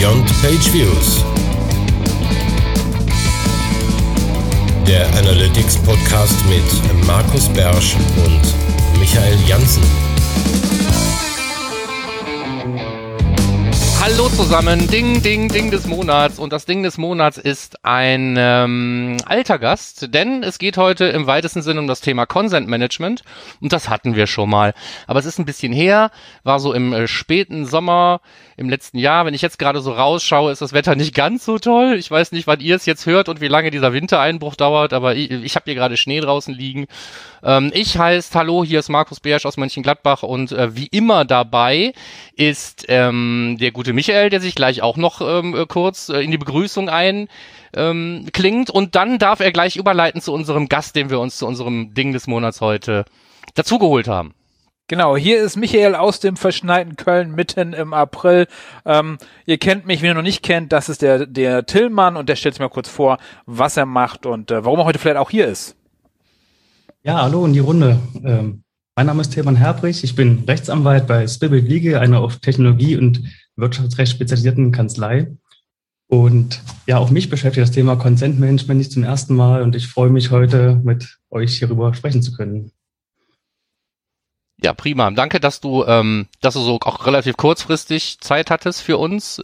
Beyond Page Views, der Analytics Podcast mit Markus Bersch und Michael Janssen. Hallo zusammen, Ding des Monats. Und das Ding des Monats ist ein alter Gast, denn es geht heute im weitesten Sinne um das Thema Consent Management. Und das hatten wir schon mal. Aber es ist ein bisschen her, war so im späten Sommer im letzten Jahr. Wenn ich jetzt gerade so rausschaue, ist das Wetter nicht ganz so toll. Ich weiß nicht, wann ihr es jetzt hört und wie lange dieser Wintereinbruch dauert, aber ich habe hier gerade Schnee draußen liegen. Hallo, hier ist Markus Bersch aus Mönchengladbach und wie immer dabei ist der gute Michael, der sich gleich auch noch kurz in die Begrüßung klingt und dann darf er gleich überleiten zu unserem Gast, den wir uns zu unserem Ding des Monats heute dazugeholt haben. Genau, hier ist Michael aus dem verschneiten Köln mitten im April. Ihr kennt mich, wenn ihr noch nicht kennt, das ist der Tillmann und der stellt sich mal kurz vor, was er macht und warum er heute vielleicht auch hier ist. Ja, hallo in die Runde. Mein Name ist Tillmann Herbrich, ich bin Rechtsanwalt bei Spibbelt Legal, einer auf Technologie und Wirtschaftsrecht spezialisierten Kanzlei. Und ja, auch mich beschäftigt das Thema Consent Management nicht zum ersten Mal und ich freue mich heute mit euch hierüber sprechen zu können. Ja, prima. Danke, dass du so auch relativ kurzfristig Zeit hattest für uns.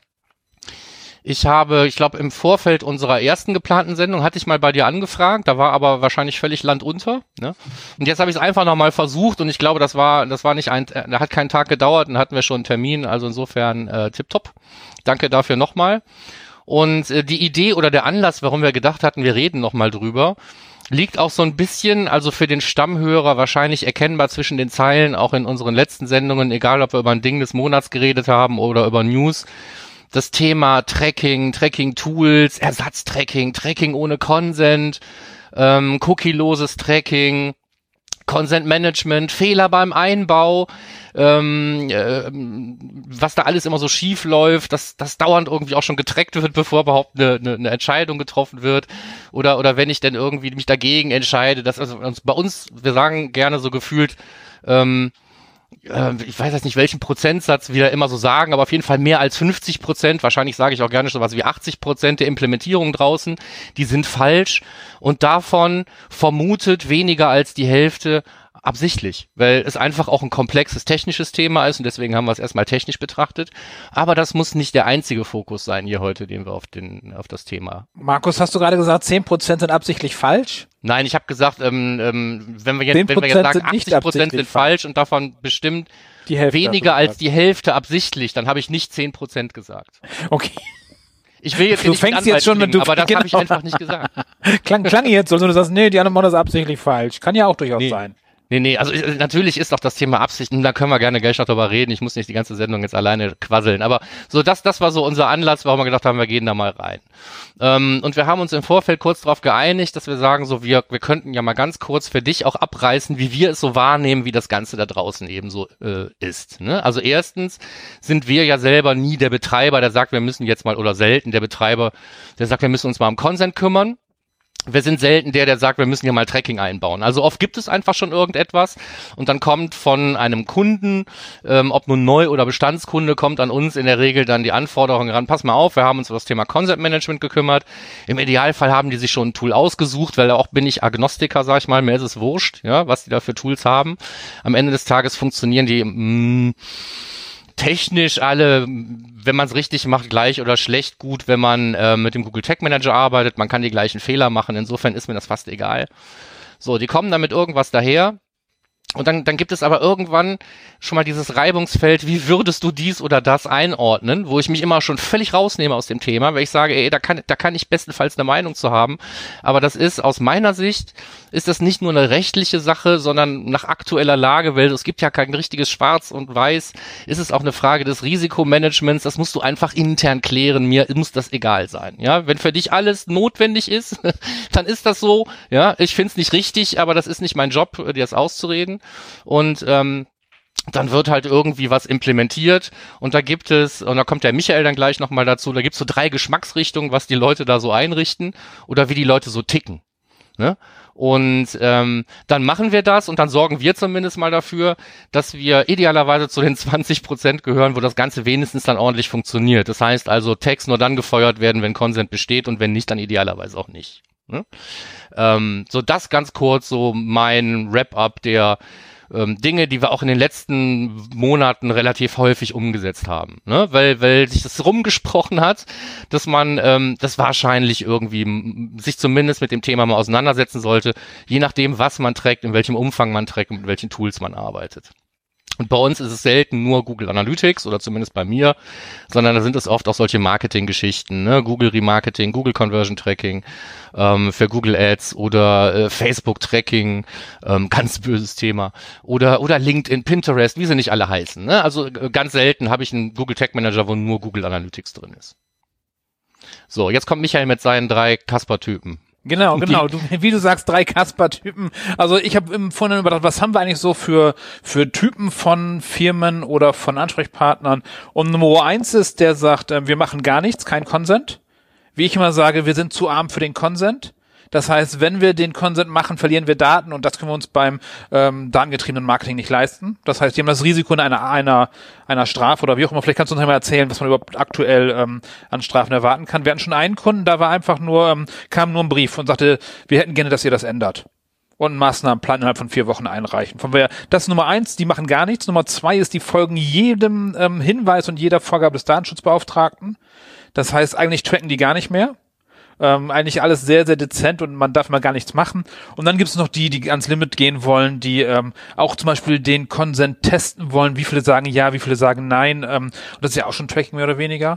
Ich glaube, im Vorfeld unserer ersten geplanten Sendung hatte ich mal bei dir angefragt, da war aber wahrscheinlich völlig Land unter, ne? Und jetzt habe ich es einfach nochmal versucht und ich glaube, das war nicht da hat keinen Tag gedauert und hatten wir schon einen Termin, also insofern tipptopp. Danke dafür nochmal. Und die Idee oder der Anlass, warum wir gedacht hatten, wir reden nochmal drüber, liegt auch so ein bisschen, also für den Stammhörer wahrscheinlich erkennbar zwischen den Zeilen, auch in unseren letzten Sendungen, egal ob wir über ein Ding des Monats geredet haben oder über News, das Thema Tracking-Tools, Ersatztracking, Tracking ohne Consent, cookieloses Tracking, Consent Management, Fehler beim Einbau, was da alles immer so schief läuft, dass das dauernd irgendwie auch schon getrackt wird, bevor überhaupt eine Entscheidung getroffen wird oder wenn ich denn irgendwie mich dagegen entscheide, dass also bei uns, wir sagen gerne so gefühlt, ich weiß jetzt nicht, welchen Prozentsatz wir immer so sagen, aber auf jeden Fall mehr als 50%, wahrscheinlich sage ich auch gerne sowas wie 80% der Implementierungen draußen, die sind falsch und davon vermutet weniger als die Hälfte absichtlich, weil es einfach auch ein komplexes technisches Thema ist und deswegen haben wir es erstmal technisch betrachtet, aber das muss nicht der einzige Fokus sein hier heute, den wir auf das Thema. Markus, hast du gerade gesagt, 10% sind absichtlich falsch? Nein, ich habe gesagt, wenn wir jetzt sagen, 80% sind falsch und davon bestimmt weniger als die Hälfte absichtlich, dann habe ich nicht 10% gesagt. Okay. Ich will jetzt du fängst jetzt schon mit aber das habe ich einfach nicht gesagt. Klang jetzt so, du sagst, nee, die anderen machen das absichtlich falsch. Kann ja auch durchaus sein. Nee, also natürlich ist doch das Thema Absicht, und da können wir gerne gleich noch drüber reden, ich muss nicht die ganze Sendung jetzt alleine quasseln, aber so das war so unser Anlass, warum wir gedacht haben, wir gehen da mal rein. Und wir haben uns im Vorfeld kurz darauf geeinigt, dass wir sagen, so wir könnten ja mal ganz kurz für dich auch abreißen, wie wir es so wahrnehmen, wie das Ganze da draußen eben so ist. Ne? Also erstens sind wir ja selber nie der Betreiber, der sagt, wir müssen jetzt mal, oder selten der Betreiber, der sagt, wir müssen uns mal um Consent kümmern. Wir sind selten der sagt, wir müssen hier mal Tracking einbauen. Also oft gibt es einfach schon irgendetwas und dann kommt von einem Kunden, ob nun Neu- oder Bestandskunde, kommt an uns in der Regel dann die Anforderung ran, pass mal auf, wir haben uns um das Thema Consent Management gekümmert. Im Idealfall haben die sich schon ein Tool ausgesucht, weil auch bin ich Agnostiker, sag ich mal, mir ist es wurscht, ja, was die da für Tools haben. Am Ende des Tages funktionieren die technisch alle, wenn man es richtig macht, gleich oder schlecht gut, wenn man mit dem Google Tag Manager arbeitet. Man kann die gleichen Fehler machen. Insofern ist mir das fast egal. So, die kommen dann mit irgendwas daher. Und dann gibt es aber irgendwann schon mal dieses Reibungsfeld, wie würdest du dies oder das einordnen, wo ich mich immer schon völlig rausnehme aus dem Thema, weil ich sage, da kann ich bestenfalls eine Meinung zu haben, aber das ist aus meiner Sicht, ist das nicht nur eine rechtliche Sache, sondern nach aktueller Lage, weil es gibt ja kein richtiges Schwarz und Weiß, ist es auch eine Frage des Risikomanagements, das musst du einfach intern klären, mir muss das egal sein, ja, wenn für dich alles notwendig ist, dann ist das so, ja, ich find's nicht richtig, aber das ist nicht mein Job, dir das auszureden. Und dann wird halt irgendwie was implementiert und da gibt es, und da kommt der Michael dann gleich nochmal dazu, da gibt es so 3 Geschmacksrichtungen, was die Leute da so einrichten oder wie die Leute so ticken. Ne? Und dann machen wir das und dann sorgen wir zumindest mal dafür, dass wir idealerweise zu den 20% gehören, wo das Ganze wenigstens dann ordentlich funktioniert. Das heißt also, Tags nur dann gefeuert werden, wenn Consent besteht und wenn nicht, dann idealerweise auch nicht. Ne? So das ganz kurz, so mein Wrap-up der Dinge, die wir auch in den letzten Monaten relativ häufig umgesetzt haben, ne? Weil sich das rumgesprochen hat, dass man das wahrscheinlich irgendwie sich zumindest mit dem Thema mal auseinandersetzen sollte, je nachdem, was man trackt, in welchem Umfang man trackt und mit welchen Tools man arbeitet. Und bei uns ist es selten nur Google Analytics oder zumindest bei mir, sondern da sind es oft auch solche Marketing-Geschichten, ne? Google Remarketing, Google Conversion Tracking für Google Ads oder Facebook Tracking, ganz böses Thema, oder LinkedIn, Pinterest, wie sie nicht alle heißen. Ne? Also ganz selten habe ich einen Google Tag Manager, wo nur Google Analytics drin ist. So, jetzt kommt Michael mit seinen 3 Kasper-Typen. Genau. Wie du sagst, 3 Kasper-Typen. Also ich habe im Vorhinein überlegt, was haben wir eigentlich so für Typen von Firmen oder von Ansprechpartnern? Und Nummer 1 ist, der sagt, wir machen gar nichts, kein Consent. Wie ich immer sage, wir sind zu arm für den Consent. Das heißt, wenn wir den Consent machen, verlieren wir Daten und das können wir uns beim datengetriebenen Marketing nicht leisten. Das heißt, die haben das Risiko in einer Strafe oder wie auch immer. Vielleicht kannst du uns mal erzählen, was man überhaupt aktuell an Strafen erwarten kann. Wir hatten schon einen Kunden, da war einfach nur, kam nur ein Brief und sagte, wir hätten gerne, dass ihr das ändert. Und einen Maßnahmenplan innerhalb von 4 Wochen einreichen. Das ist Nummer 1, die machen gar nichts. Nummer 2 ist, die folgen jedem Hinweis und jeder Vorgabe des Datenschutzbeauftragten. Das heißt, eigentlich tracken die gar nicht mehr. Eigentlich alles sehr, sehr dezent und man darf mal gar nichts machen. Und dann gibt es noch die ans Limit gehen wollen, die auch zum Beispiel den Consent testen wollen, wie viele sagen ja, wie viele sagen nein. Und das ist ja auch schon Tracking mehr oder weniger.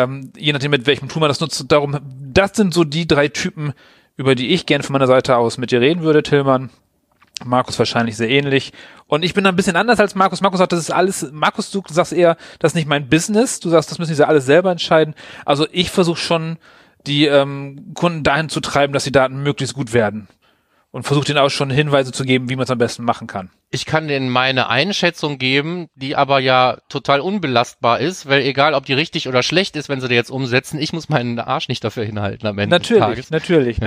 Je nachdem, mit welchem Tool man das nutzt. Darum, das sind so die 3 Typen, über die ich gerne von meiner Seite aus mit dir reden würde, Tillmann. Markus wahrscheinlich sehr ähnlich. Und ich bin ein bisschen anders als Markus. Markus sagt, das ist alles, Markus, du sagst eher, das ist nicht mein Business. Du sagst, das müssen diese alle selber entscheiden. Also ich versuche schon, die Kunden dahin zu treiben, dass die Daten möglichst gut werden. Und versucht ihnen auch schon Hinweise zu geben, wie man es am besten machen kann. Ich kann denen meine Einschätzung geben, die aber ja total unbelastbar ist, weil egal, ob die richtig oder schlecht ist, wenn sie die jetzt umsetzen, ich muss meinen Arsch nicht dafür hinhalten am Ende des Tages. Natürlich.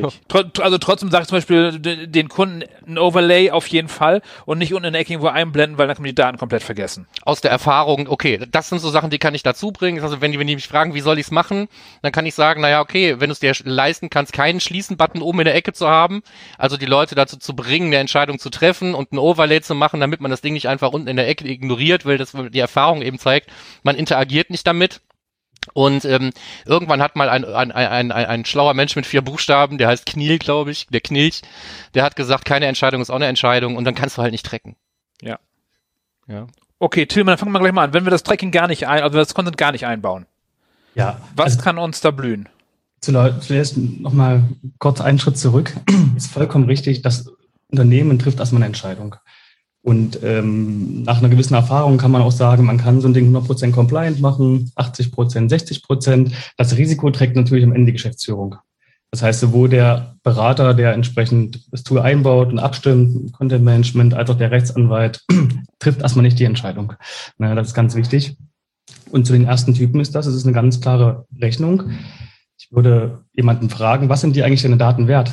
Also trotzdem sage ich zum Beispiel den Kunden ein Overlay auf jeden Fall und nicht unten in der Ecke irgendwo einblenden, weil dann kann man die Daten komplett vergessen. Aus der Erfahrung, okay, das sind so Sachen, die kann ich dazu bringen. Also wenn die mich fragen, wie soll ich es machen, dann kann ich sagen, naja, okay, wenn du es dir leisten kannst, keinen Schließen-Button oben in der Ecke zu haben, also die Leute dazu zu bringen, eine Entscheidung zu treffen und ein Overlay zu machen, damit man das Ding nicht einfach unten in der Ecke ignoriert, weil das die Erfahrung eben zeigt, man interagiert nicht damit. Und irgendwann hat mal ein schlauer Mensch mit 4 Buchstaben, der heißt Kniel, glaube ich, der Knilch, der hat gesagt, keine Entscheidung ist auch eine Entscheidung und dann kannst du halt nicht tracken. Ja. Okay, Tillmann, dann fangen wir gleich mal an. Wenn wir das Tracking gar nicht also das Content gar nicht einbauen, was kann uns da blühen? Zuerst nochmal kurz einen Schritt zurück. Ist vollkommen richtig, das Unternehmen trifft erstmal eine Entscheidung. Und nach einer gewissen Erfahrung kann man auch sagen, man kann so ein Ding 100% compliant machen, 80%, 60%. Das Risiko trägt natürlich am Ende die Geschäftsführung. Das heißt, sowohl der Berater, der entsprechend das Tool einbaut und abstimmt, Content Management, als auch der Rechtsanwalt, trifft erstmal nicht die Entscheidung. Das ist ganz wichtig. Und zu den ersten Typen ist es ist eine ganz klare Rechnung. Ich würde jemanden fragen, was sind die eigentlich deine Daten wert?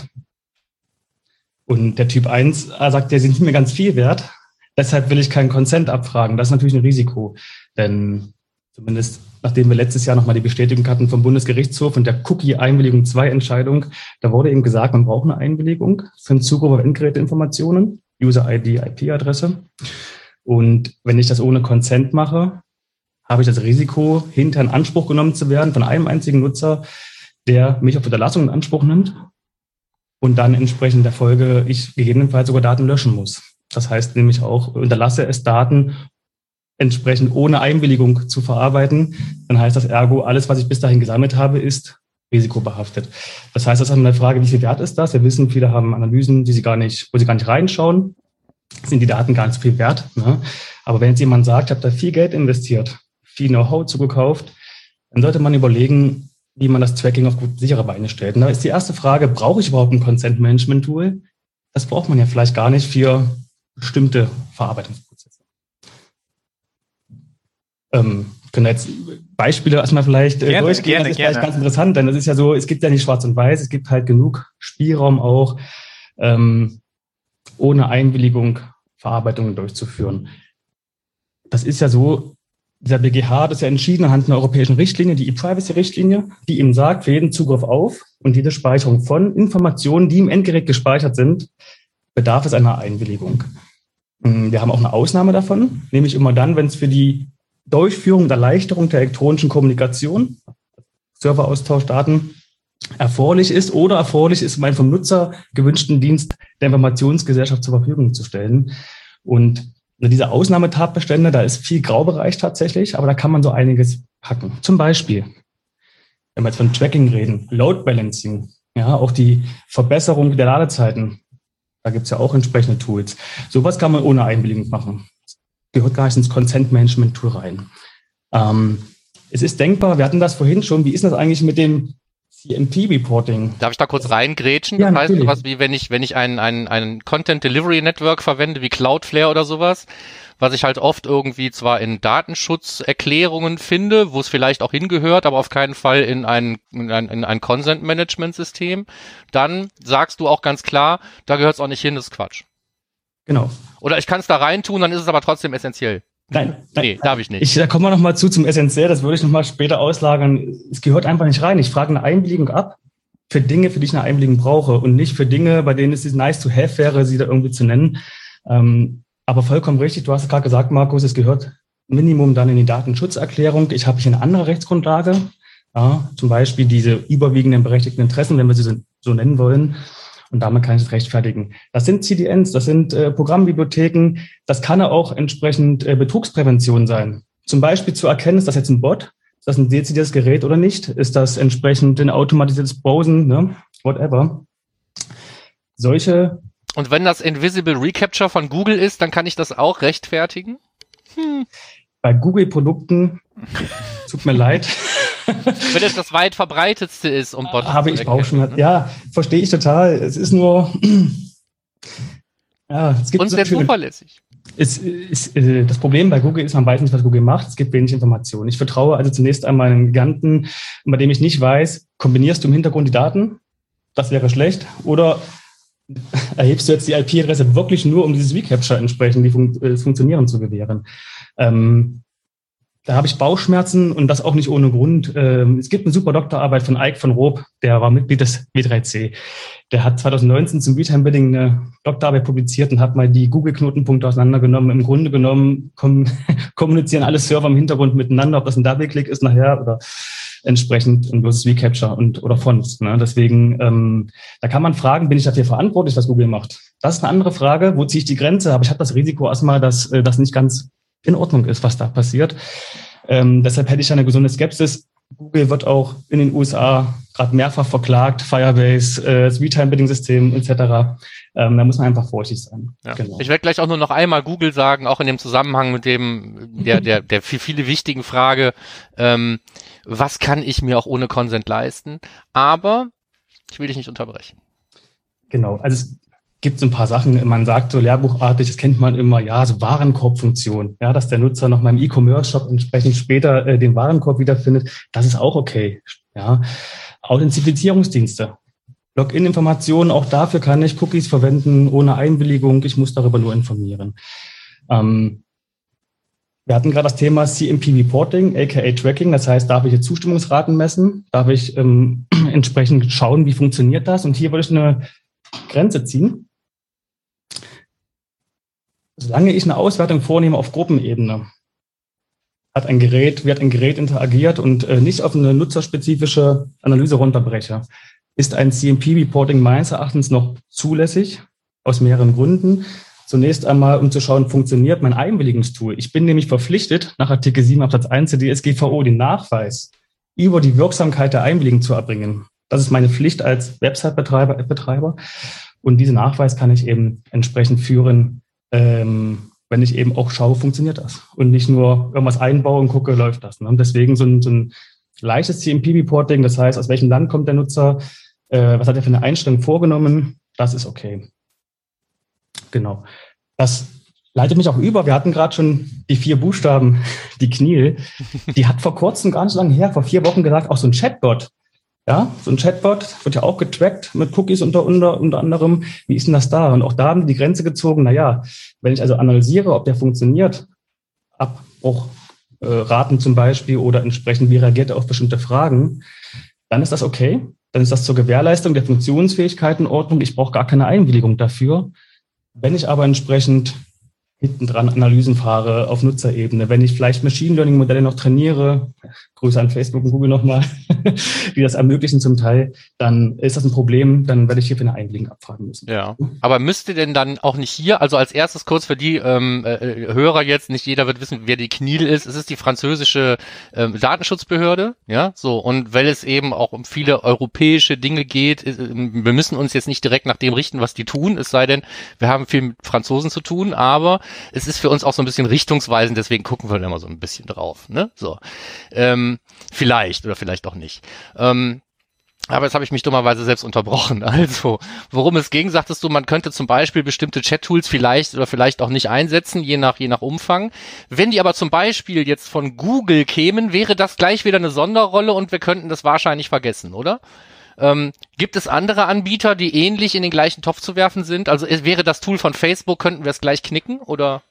Und der Typ 1 sagt, die sind nicht mehr ganz viel wert. Deshalb will ich keinen Consent abfragen. Das ist natürlich ein Risiko. Denn zumindest nachdem wir letztes Jahr nochmal die Bestätigung hatten vom Bundesgerichtshof und der Cookie-Einwilligung 2 Entscheidung, da wurde eben gesagt, man braucht eine Einwilligung für den Zugriff auf Endgeräteinformationen, User-ID, IP-Adresse. Und wenn ich das ohne Consent mache, habe ich das Risiko, hinterher in Anspruch genommen zu werden von einem einzigen Nutzer, der mich auf Unterlassung in Anspruch nimmt und dann entsprechend der Folge ich gegebenenfalls sogar Daten löschen muss. Das heißt nämlich auch, unterlasse es Daten entsprechend ohne Einwilligung zu verarbeiten, dann heißt das ergo, alles, was ich bis dahin gesammelt habe, ist risikobehaftet. Das heißt, das ist eine Frage, wie viel wert ist das? Wir wissen, viele haben Analysen, wo sie gar nicht reinschauen, sind die Daten gar nicht so viel wert. Ne? Aber wenn jetzt jemand sagt, ich habe da viel Geld investiert, viel Know-how zugekauft, dann sollte man überlegen, wie man das Tracking auf gut sichere Beine stellt. Und da ist die erste Frage, brauche ich überhaupt ein Consent-Management-Tool? Das braucht man ja vielleicht gar nicht für bestimmte Verarbeitungsprozesse. Können jetzt Beispiele erstmal vielleicht durchgehen. Das ist vielleicht ganz interessant, denn das ist ja so, es gibt ja nicht schwarz und weiß, es gibt halt genug Spielraum auch, ohne Einwilligung Verarbeitungen durchzuführen. Das ist ja so, der BGH hat es ja entschieden anhand einer europäischen Richtlinie, die E-Privacy-Richtlinie, die eben sagt, für jeden Zugriff auf und jede Speicherung von Informationen, die im Endgerät gespeichert sind, bedarf es einer Einwilligung. Wir haben auch eine Ausnahme davon, nämlich immer dann, wenn es für die Durchführung und Erleichterung der elektronischen Kommunikation, Serveraustausch, Daten, erforderlich ist, um einen vom Nutzer gewünschten Dienst der Informationsgesellschaft zur Verfügung zu stellen. Und diese Ausnahmetatbestände, da ist viel Graubereich tatsächlich, aber da kann man so einiges packen. Zum Beispiel, wenn wir jetzt von Tracking reden, Load Balancing, ja, auch die Verbesserung der Ladezeiten, da gibt es ja auch entsprechende Tools. Sowas kann man ohne Einwilligung machen. Gehört gar nicht ins Consent-Management-Tool rein. Es ist denkbar, wir hatten das vorhin schon, wie ist das eigentlich mit dem CMP-Reporting? Darf ich da kurz reingrätschen? Ja, das heißt natürlich. sowas wie, wenn ich ein Content Delivery Network verwende, wie Cloudflare oder sowas, was ich halt oft irgendwie zwar in Datenschutzerklärungen finde, wo es vielleicht auch hingehört, aber auf keinen Fall in ein Consent-Management-System, dann sagst du auch ganz klar, da gehört es auch nicht hin, das ist Quatsch. Genau. Oder ich kann es da reintun, dann ist es aber trotzdem essentiell. Nein, Nee, darf ich nicht. Da kommen wir nochmal zum Essentiell, das würde ich nochmal später auslagern. Es gehört einfach nicht rein. Ich frage eine Einwilligung ab für Dinge, für die ich eine Einwilligung brauche und nicht für Dinge, bei denen es nice to have wäre, sie da irgendwie zu nennen. Aber vollkommen richtig, du hast es gerade gesagt, Markus, es gehört Minimum dann in die Datenschutzerklärung. Ich habe hier eine andere Rechtsgrundlage, ja, zum Beispiel diese überwiegenden berechtigten Interessen, wenn wir sie so nennen wollen. Und damit kann ich es rechtfertigen. Das sind CDNs, das sind Programmbibliotheken. Das kann auch entsprechend Betrugsprävention sein. Zum Beispiel zu erkennen, ist das jetzt ein Bot? Ist das ein dezidiertes Gerät oder nicht? Ist das entsprechend ein automatisiertes Browsen? Ne? Whatever. Und wenn das Invisible Recapture von Google ist, dann kann ich das auch rechtfertigen? Bei Google-Produkten, tut mir leid. Wenn es das weit verbreitetste ist, um Bots habe zu ich erkennen, Bauchschmerzen. ne? Ja, verstehe ich total. Es ist nur, ja, es gibt Und sehr zuverlässig. Das Problem bei Google ist, man weiß nicht, was Google macht. Es gibt wenig Informationen. Ich vertraue also zunächst einmal einem Giganten, bei dem ich nicht weiß, kombinierst du im Hintergrund die Daten? Das wäre schlecht. Oder erhebst du jetzt die IP-Adresse wirklich nur, um dieses Recapture entsprechend Funktionieren zu gewähren? Da habe ich Bauchschmerzen und das auch nicht ohne Grund. Es gibt eine super Doktorarbeit von Eik von Roob, der war Mitglied des W3C. Der hat 2019 zum Beta-Embedding eine Doktorarbeit publiziert und hat mal die Google-Knotenpunkte auseinandergenommen. Im Grunde genommen kommunizieren alle Server im Hintergrund miteinander, ob das ein Double-Click ist nachher oder entsprechend ein bloßes Recapture oder Fonts. Ne? Deswegen, da kann man fragen, bin ich dafür verantwortlich, was Google macht? Das ist eine andere Frage, wo ziehe ich die Grenze? Aber ich habe das Risiko erstmal, dass das nicht ganz in Ordnung ist, was da passiert. Deshalb hätte ich eine gesunde Skepsis. Google wird auch in den USA gerade mehrfach verklagt, Firebase, das Real-Time-Bidding-System etc. Da muss man einfach vorsichtig sein. Ja. Genau. Ich werde gleich auch nur noch einmal Google sagen, auch in dem Zusammenhang mit der für viele wichtigen Frage, was kann ich mir auch ohne Consent leisten? Aber ich will dich nicht unterbrechen. Genau, also es gibt so ein paar Sachen, man sagt so lehrbuchartig, das kennt man immer, ja, so Warenkorbfunktion, ja, dass der Nutzer noch mal im E-Commerce-Shop entsprechend später den Warenkorb wiederfindet, das ist auch okay, ja. Authentifizierungsdienste, Login-Informationen, auch dafür kann ich Cookies verwenden, ohne Einwilligung, ich muss darüber nur informieren. Wir hatten gerade das Thema CMP-Reporting, aka Tracking, das heißt, darf ich jetzt Zustimmungsraten messen, darf ich entsprechend schauen, wie funktioniert das, und hier würde ich eine Grenze ziehen. Solange ich eine Auswertung vornehme auf Gruppenebene, wird ein Gerät interagiert und nicht auf eine nutzerspezifische Analyse runterbreche, ist ein CMP-Reporting meines Erachtens noch zulässig, aus mehreren Gründen. Zunächst einmal, um zu schauen, funktioniert mein Einwilligungstool. Ich bin nämlich verpflichtet, nach Artikel 7 Absatz 1 der DSGVO den Nachweis über die Wirksamkeit der Einwilligung zu erbringen. Das ist meine Pflicht als Website-Betreiber, App-Betreiber. Und diesen Nachweis kann ich eben entsprechend führen, wenn ich eben auch schaue, funktioniert das. Und nicht nur irgendwas einbaue und gucke, läuft das. Ne? Und deswegen so ein leichtes CMP-Reporting, das heißt, aus welchem Land kommt der Nutzer, was hat er für eine Einstellung vorgenommen, das ist okay. Genau. Das leitet mich auch über. Wir hatten gerade schon die 4 Buchstaben, die CNIL. Die hat vor kurzem, gar nicht lange her, vor 4 Wochen gesagt, auch so ein Chatbot, Ja, so ein Chatbot wird ja auch getrackt mit Cookies unter anderem. Wie ist denn das da? Und auch da haben die Grenze gezogen, naja, wenn ich also analysiere, ob der funktioniert, Abbruchraten zum Beispiel oder entsprechend wie reagiert er auf bestimmte Fragen, dann ist das okay. Dann ist das zur Gewährleistung der Funktionsfähigkeitenordnung. Ich brauche gar keine Einwilligung dafür. Wenn ich aber entsprechend hinten dran Analysen fahre auf Nutzerebene, wenn ich vielleicht Machine Learning Modelle noch trainiere, Grüße an Facebook und Google nochmal, die das ermöglichen zum Teil, dann ist das ein Problem, dann werde ich hierfür eine Einwilligung abfragen müssen. Ja, aber müsste denn dann auch nicht hier, also als erstes kurz für die Hörer jetzt, nicht jeder wird wissen, wer die CNIL ist, es ist die französische Datenschutzbehörde, ja, so, und weil es eben auch um viele europäische Dinge geht, wir müssen uns jetzt nicht direkt nach dem richten, was die tun, es sei denn, wir haben viel mit Franzosen zu tun, aber es ist für uns auch so ein bisschen richtungsweisend, deswegen gucken wir immer so ein bisschen drauf, ne, so, vielleicht oder vielleicht auch nicht. Aber jetzt habe ich mich dummerweise selbst unterbrochen. Also, worum es ging, sagtest du, man könnte zum Beispiel bestimmte Chat-Tools vielleicht oder vielleicht auch nicht einsetzen, je nach Umfang. Wenn die aber zum Beispiel jetzt von Google kämen, wäre das gleich wieder eine Sonderrolle und wir könnten das wahrscheinlich vergessen, oder? Gibt es andere Anbieter, die ähnlich in den gleichen Topf zu werfen sind? Also wäre das Tool von Facebook, könnten wir es gleich knicken, oder?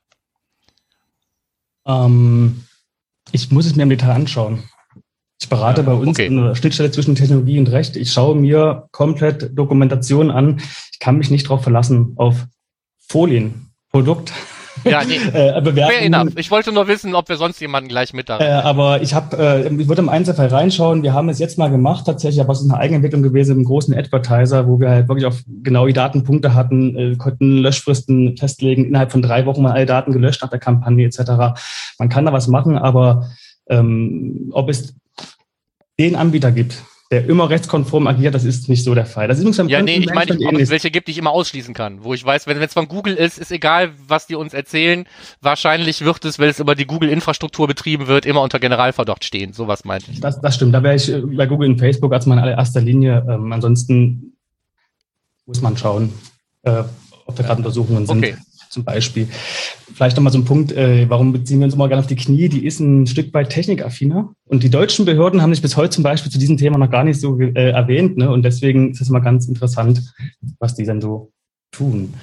Ich muss es mir im Detail anschauen. Ich berate bei uns eine Schnittstelle zwischen Technologie und Recht. Ich schaue mir komplett Dokumentation an. Ich kann mich nicht darauf verlassen, auf Folien, Produkt. Ja, nee. Fair enough. Ich wollte nur wissen, ob wir sonst jemanden gleich mit da aber ich würde im Einzelfall reinschauen. Wir haben es jetzt mal gemacht, tatsächlich, aber es ist eine Eigenentwicklung gewesen im großen Advertiser, wo wir halt wirklich auf genau die Datenpunkte hatten, konnten Löschfristen festlegen, innerhalb von 3 Wochen mal alle Daten gelöscht nach der Kampagne etc. Man kann da was machen, aber ob es den Anbieter gibt, der immer rechtskonform agiert, das ist nicht so der Fall. Das ist ja, nee, ich meine, ob es welche gibt, die ich immer ausschließen kann, wo ich weiß, wenn es von Google ist egal, was die uns erzählen, wahrscheinlich wird es, weil es über die Google-Infrastruktur betrieben wird, immer unter Generalverdacht stehen, sowas meinte ich. Das stimmt, da wäre ich bei Google und Facebook als mal in allererster Linie, ansonsten muss man schauen, ob da gerade Untersuchungen sind. Okay. Zum Beispiel. Vielleicht nochmal so ein Punkt, warum beziehen wir uns immer gerne auf die CNIL? Die ist ein Stück weit technikaffiner. Und die deutschen Behörden haben sich bis heute zum Beispiel zu diesem Thema noch gar nicht so erwähnt. Ne? Und deswegen ist es immer ganz interessant, was die dann so tun.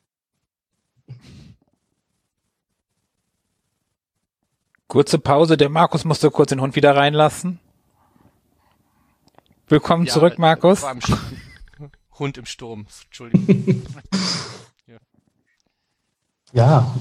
Kurze Pause, der Markus musste kurz den Hund wieder reinlassen. Willkommen zurück, Markus. Hund im Sturm, Entschuldigung. Ja,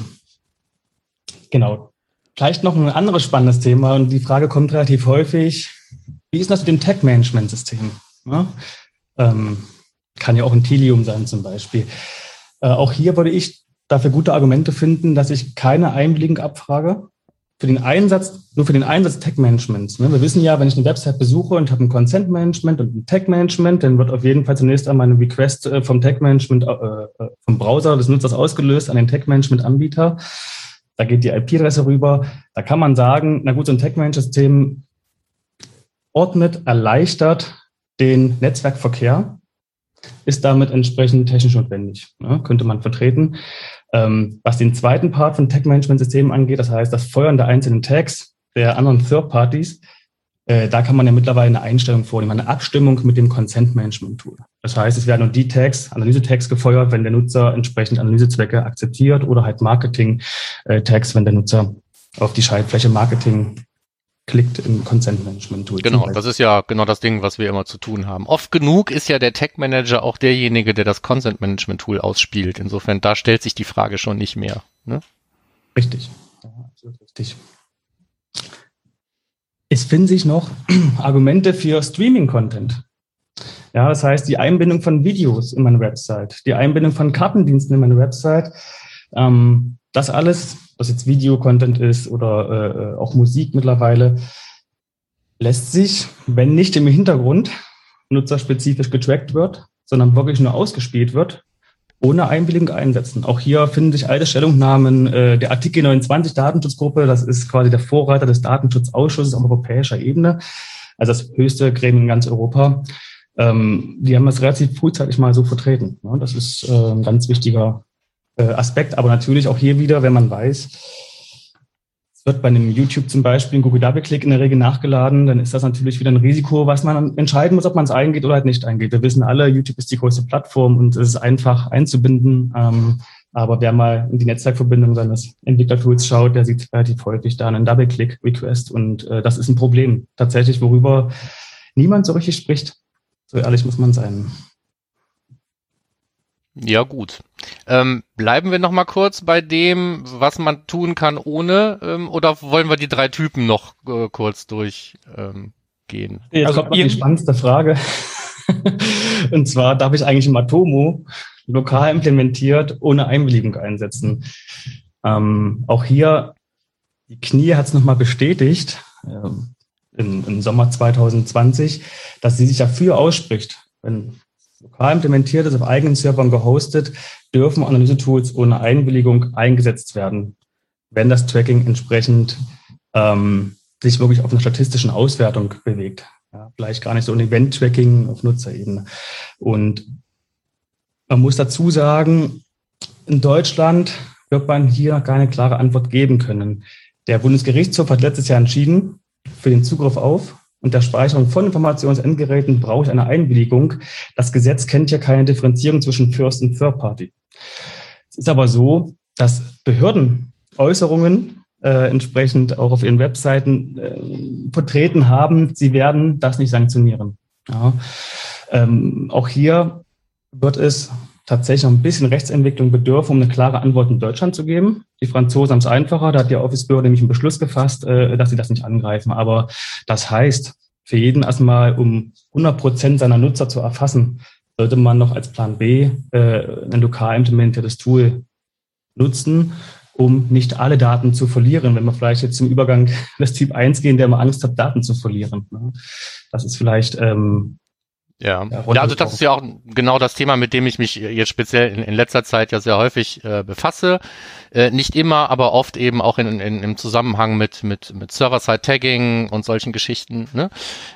genau. Vielleicht noch ein anderes spannendes Thema und die Frage kommt relativ häufig, wie ist das mit dem Tag-Management-System? Ja? Kann ja auch ein Tilium sein zum Beispiel. Auch hier würde ich dafür gute Argumente finden, dass ich keine Einwilligung abfrage. Nur für den Einsatz Tag-Managements. Ne? Wir wissen ja, wenn ich eine Website besuche und habe ein Consent-Management und ein Tag-Management, dann wird auf jeden Fall zunächst einmal eine Request vom Tag-Management, vom Browser des Nutzers ausgelöst an den Tag-Management-Anbieter. Da geht die IP-Adresse rüber. Da kann man sagen, na gut, so ein Tag-Management-System ordnet, erleichtert den Netzwerkverkehr, ist damit entsprechend technisch notwendig, ne? Könnte man vertreten. Was den zweiten Part von Tag-Management-Systemen angeht, das heißt das Feuern der einzelnen Tags der anderen Third-Parties, da kann man ja mittlerweile eine Einstellung vornehmen, eine Abstimmung mit dem Consent-Management-Tool. Das heißt, es werden nur die Tags, Analyse-Tags gefeuert, wenn der Nutzer entsprechend Analysezwecke akzeptiert oder halt Marketing-Tags, wenn der Nutzer auf die Schaltfläche Marketing klickt im Consent-Management-Tool. Genau, das ist ja genau das Ding, was wir immer zu tun haben. Oft genug ist ja der Tag-Manager auch derjenige, der das Consent-Management-Tool ausspielt. Insofern, da stellt sich die Frage schon nicht mehr. Ne? Richtig. Ja, absolut richtig. Es finden sich noch Argumente für Streaming-Content. Ja, das heißt, die Einbindung von Videos in meine Website, die Einbindung von Kartendiensten in meine Website, das alles, was jetzt Video-Content ist oder auch Musik mittlerweile, lässt sich, wenn nicht im Hintergrund nutzerspezifisch getrackt wird, sondern wirklich nur ausgespielt wird, ohne Einwilligung einsetzen. Auch hier finden sich alte Stellungnahmen der Artikel 29 Datenschutzgruppe, das ist quasi der Vorreiter des Datenschutzausschusses auf europäischer Ebene, also das höchste Gremium in ganz Europa. Die haben das relativ frühzeitig mal so vertreten. Ja, das ist ein ganz wichtiger Aspekt, aber natürlich auch hier wieder, wenn man weiß, wird bei einem YouTube zum Beispiel ein Google Double-Click in der Regel nachgeladen, dann ist das natürlich wieder ein Risiko, was man entscheiden muss, ob man es eingeht oder halt nicht eingeht. Wir wissen alle, YouTube ist die größte Plattform und es ist einfach einzubinden. Aber wer mal in die Netzwerkverbindung seines Entwicklertools schaut, der sieht relativ häufig da einen Double-Click-Request und das ist ein Problem tatsächlich, worüber niemand so richtig spricht. So ehrlich muss man sein. Ja, gut. Bleiben wir noch mal kurz bei dem, was man tun kann ohne, oder wollen wir die 3 Typen noch kurz durchgehen? Jetzt kommt noch die spannendste Frage. Und zwar, darf ich eigentlich Matomo lokal implementiert ohne Einwilligung einsetzen? Auch hier, die Knie hat es nochmal bestätigt, im Sommer 2020, dass sie sich dafür ausspricht, wenn lokal implementiert ist, auf eigenen Servern gehostet, dürfen Analyse-Tools ohne Einwilligung eingesetzt werden, wenn das Tracking entsprechend sich wirklich auf einer statistischen Auswertung bewegt. Ja, vielleicht gar nicht so ein Event-Tracking auf Nutzerebene. Und man muss dazu sagen, in Deutschland wird man hier keine klare Antwort geben können. Der Bundesgerichtshof hat letztes Jahr entschieden, für den Zugriff auf und der Speicherung von Informationsendgeräten brauche ich eine Einwilligung. Das Gesetz kennt ja keine Differenzierung zwischen First und Third Party. Es ist aber so, dass Behörden Äußerungen entsprechend auch auf ihren Webseiten vertreten haben, sie werden das nicht sanktionieren. Ja. Auch hier wird es tatsächlich noch ein bisschen Rechtsentwicklung bedürfen, um eine klare Antwort in Deutschland zu geben. Die Franzosen haben es einfacher, da hat die Office-Behörde nämlich einen Beschluss gefasst, dass sie das nicht angreifen. Aber das heißt, für jeden erstmal, um 100% seiner Nutzer zu erfassen, sollte man noch als Plan B ein lokal implementiertes Tool nutzen, um nicht alle Daten zu verlieren, wenn wir vielleicht jetzt zum Übergang des Typ 1 gehen, der mal Angst hat, Daten zu verlieren. Das ist vielleicht ja, also das ist ja auch genau das Thema, mit dem ich mich jetzt speziell in letzter Zeit ja sehr häufig befasse. Nicht immer, aber oft eben auch im Zusammenhang mit Server-Side-Tagging und solchen Geschichten. Ne?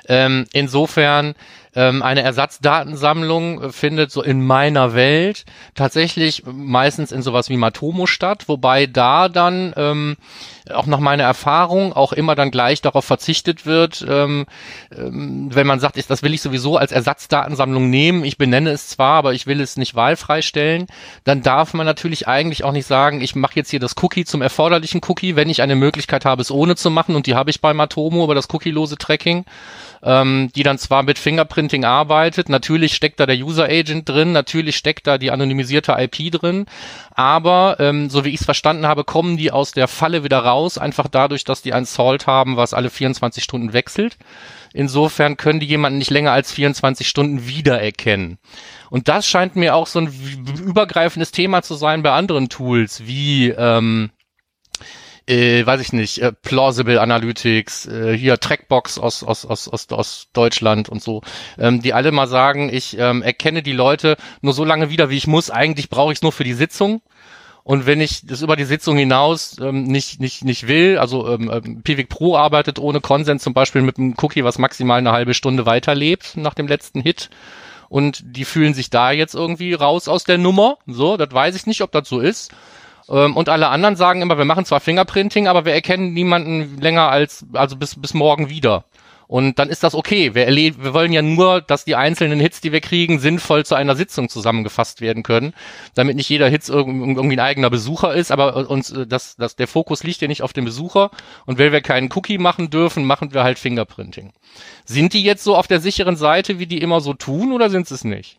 Insofern eine Ersatzdatensammlung findet so in meiner Welt tatsächlich meistens in sowas wie Matomo statt, wobei da dann auch nach meiner Erfahrung auch immer dann gleich darauf verzichtet wird, wenn man sagt, das will ich sowieso als Ersatzdatensammlung nehmen, ich benenne es zwar, aber ich will es nicht wahlfrei stellen, dann darf man natürlich eigentlich auch nicht sagen, ich mache jetzt hier das Cookie zum erforderlichen Cookie, wenn ich eine Möglichkeit habe, es ohne zu machen, und die habe ich bei Matomo über das cookielose Tracking, die dann zwar mit Fingerprinting arbeitet, natürlich steckt da der User Agent drin, natürlich steckt da die anonymisierte IP drin, aber so wie ich es verstanden habe, kommen die aus der Falle wieder raus, einfach dadurch, dass die ein Salt haben, was alle 24 Stunden wechselt. Insofern können die jemanden nicht länger als 24 Stunden wiedererkennen. Und das scheint mir auch so ein übergreifendes Thema zu sein bei anderen Tools, wie weiß ich nicht, Plausible Analytics, hier Trackbox aus Deutschland und so, die alle mal sagen, ich erkenne die Leute nur so lange wieder, wie ich muss. Eigentlich brauche ich es nur für die Sitzung. Und wenn ich das über die Sitzung hinaus nicht will, also Pivik Pro arbeitet ohne Konsens zum Beispiel mit einem Cookie, was maximal eine halbe Stunde weiterlebt nach dem letzten Hit. Und die fühlen sich da jetzt irgendwie raus aus der Nummer. So, das weiß ich nicht, ob das so ist. Und alle anderen sagen immer, wir machen zwar Fingerprinting, aber wir erkennen niemanden länger also bis morgen wieder. Und dann ist das okay. Wir wollen ja nur, dass die einzelnen Hits, die wir kriegen, sinnvoll zu einer Sitzung zusammengefasst werden können, damit nicht jeder Hit irgendwie ein eigener Besucher ist, aber der Fokus liegt ja nicht auf dem Besucher. Und weil wir keinen Cookie machen dürfen, machen wir halt Fingerprinting. Sind die jetzt so auf der sicheren Seite, wie die immer so tun, oder sind sie es nicht?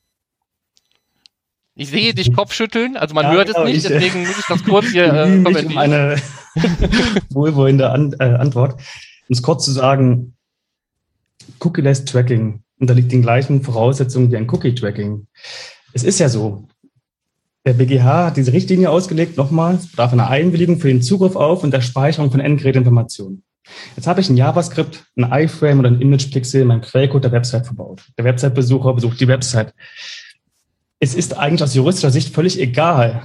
Ich sehe dich Kopfschütteln, also man hört es nicht, deswegen muss ich das kurz hier kommentieren. Um eine wohlwollende Antwort. Um es kurz zu sagen, Cookie-less Tracking unterliegt den gleichen Voraussetzungen wie ein Cookie-Tracking. Es ist ja so, der BGH hat diese Richtlinie ausgelegt, nochmal, es bedarf einer Einwilligung für den Zugriff auf und der Speicherung von Endgerätinformationen. Jetzt habe ich ein JavaScript, ein iFrame oder ein Image-Pixel in meinem Quellcode der Website verbaut. Der Website-Besucher besucht die Website. Es ist eigentlich aus juristischer Sicht völlig egal,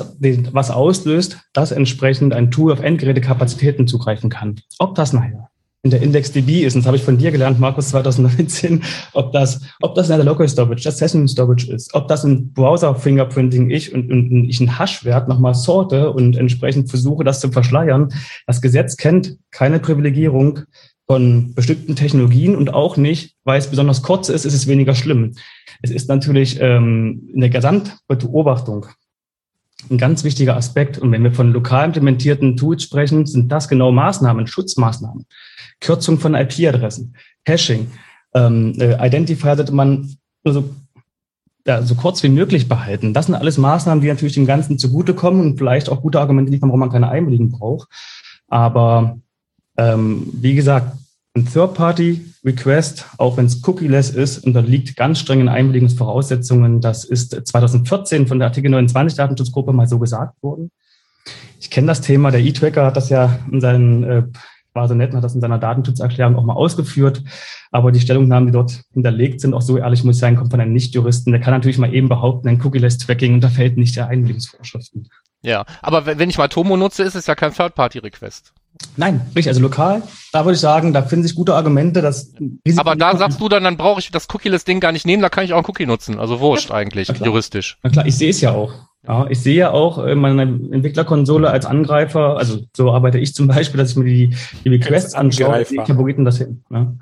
was auslöst, dass entsprechend ein Tool auf Endgerätekapazitäten zugreifen kann. Ob das nachher in der IndexedDB ist, und das habe ich von dir gelernt, Markus, 2019, ob das in der Local Storage, das Session Storage ist, ob das ein Browser-Fingerprinting ich einen Hash-Wert nochmal sorte und entsprechend versuche, das zu verschleiern. Das Gesetz kennt keine Privilegierung von bestimmten Technologien und auch nicht, weil es besonders kurz ist es weniger schlimm. Es ist natürlich in der Gesamtbeobachtung ein ganz wichtiger Aspekt. Und wenn wir von lokal implementierten Tools sprechen, sind das genau Maßnahmen, Schutzmaßnahmen. Kürzung von IP-Adressen, Hashing, Identifier sollte man so kurz wie möglich behalten. Das sind alles Maßnahmen, die natürlich dem Ganzen zugutekommen und vielleicht auch gute Argumente liefern, warum man keine Einwilligung braucht. Aber wie gesagt, ein Third-Party-Request, auch wenn es cookie-less ist, unterliegt ganz strengen Einwilligungsvoraussetzungen. Das ist 2014 von der Artikel 29 Datenschutzgruppe mal so gesagt worden. Ich kenne das Thema, der E-Tracker hat das ja in seinen war so nett und hat das in seiner Datenschutzerklärung auch mal ausgeführt. Aber die Stellungnahmen, die dort hinterlegt sind, auch so ehrlich muss ich sagen, kommt von einem Nicht-Juristen. Der kann natürlich mal eben behaupten, ein Cookie-less-Tracking unterfällt nicht der Einwilligungsvorschriften. Ja, aber wenn ich mal Tomo nutze, ist es ja kein Third-Party-Request. Nein, richtig, also lokal, da würde ich sagen, da finden sich gute Argumente, dass aber da sagst du dann brauche ich das Cookie-less-Ding gar nicht nehmen, da kann ich auch ein Cookie nutzen. Also wurscht eigentlich, juristisch. Na klar, ich sehe es ja auch. Ja, ich sehe ja auch meine Entwicklerkonsole als Angreifer, also so arbeite ich zum Beispiel, dass ich mir die Requests anschaue, die Favoriten das hin. Ne?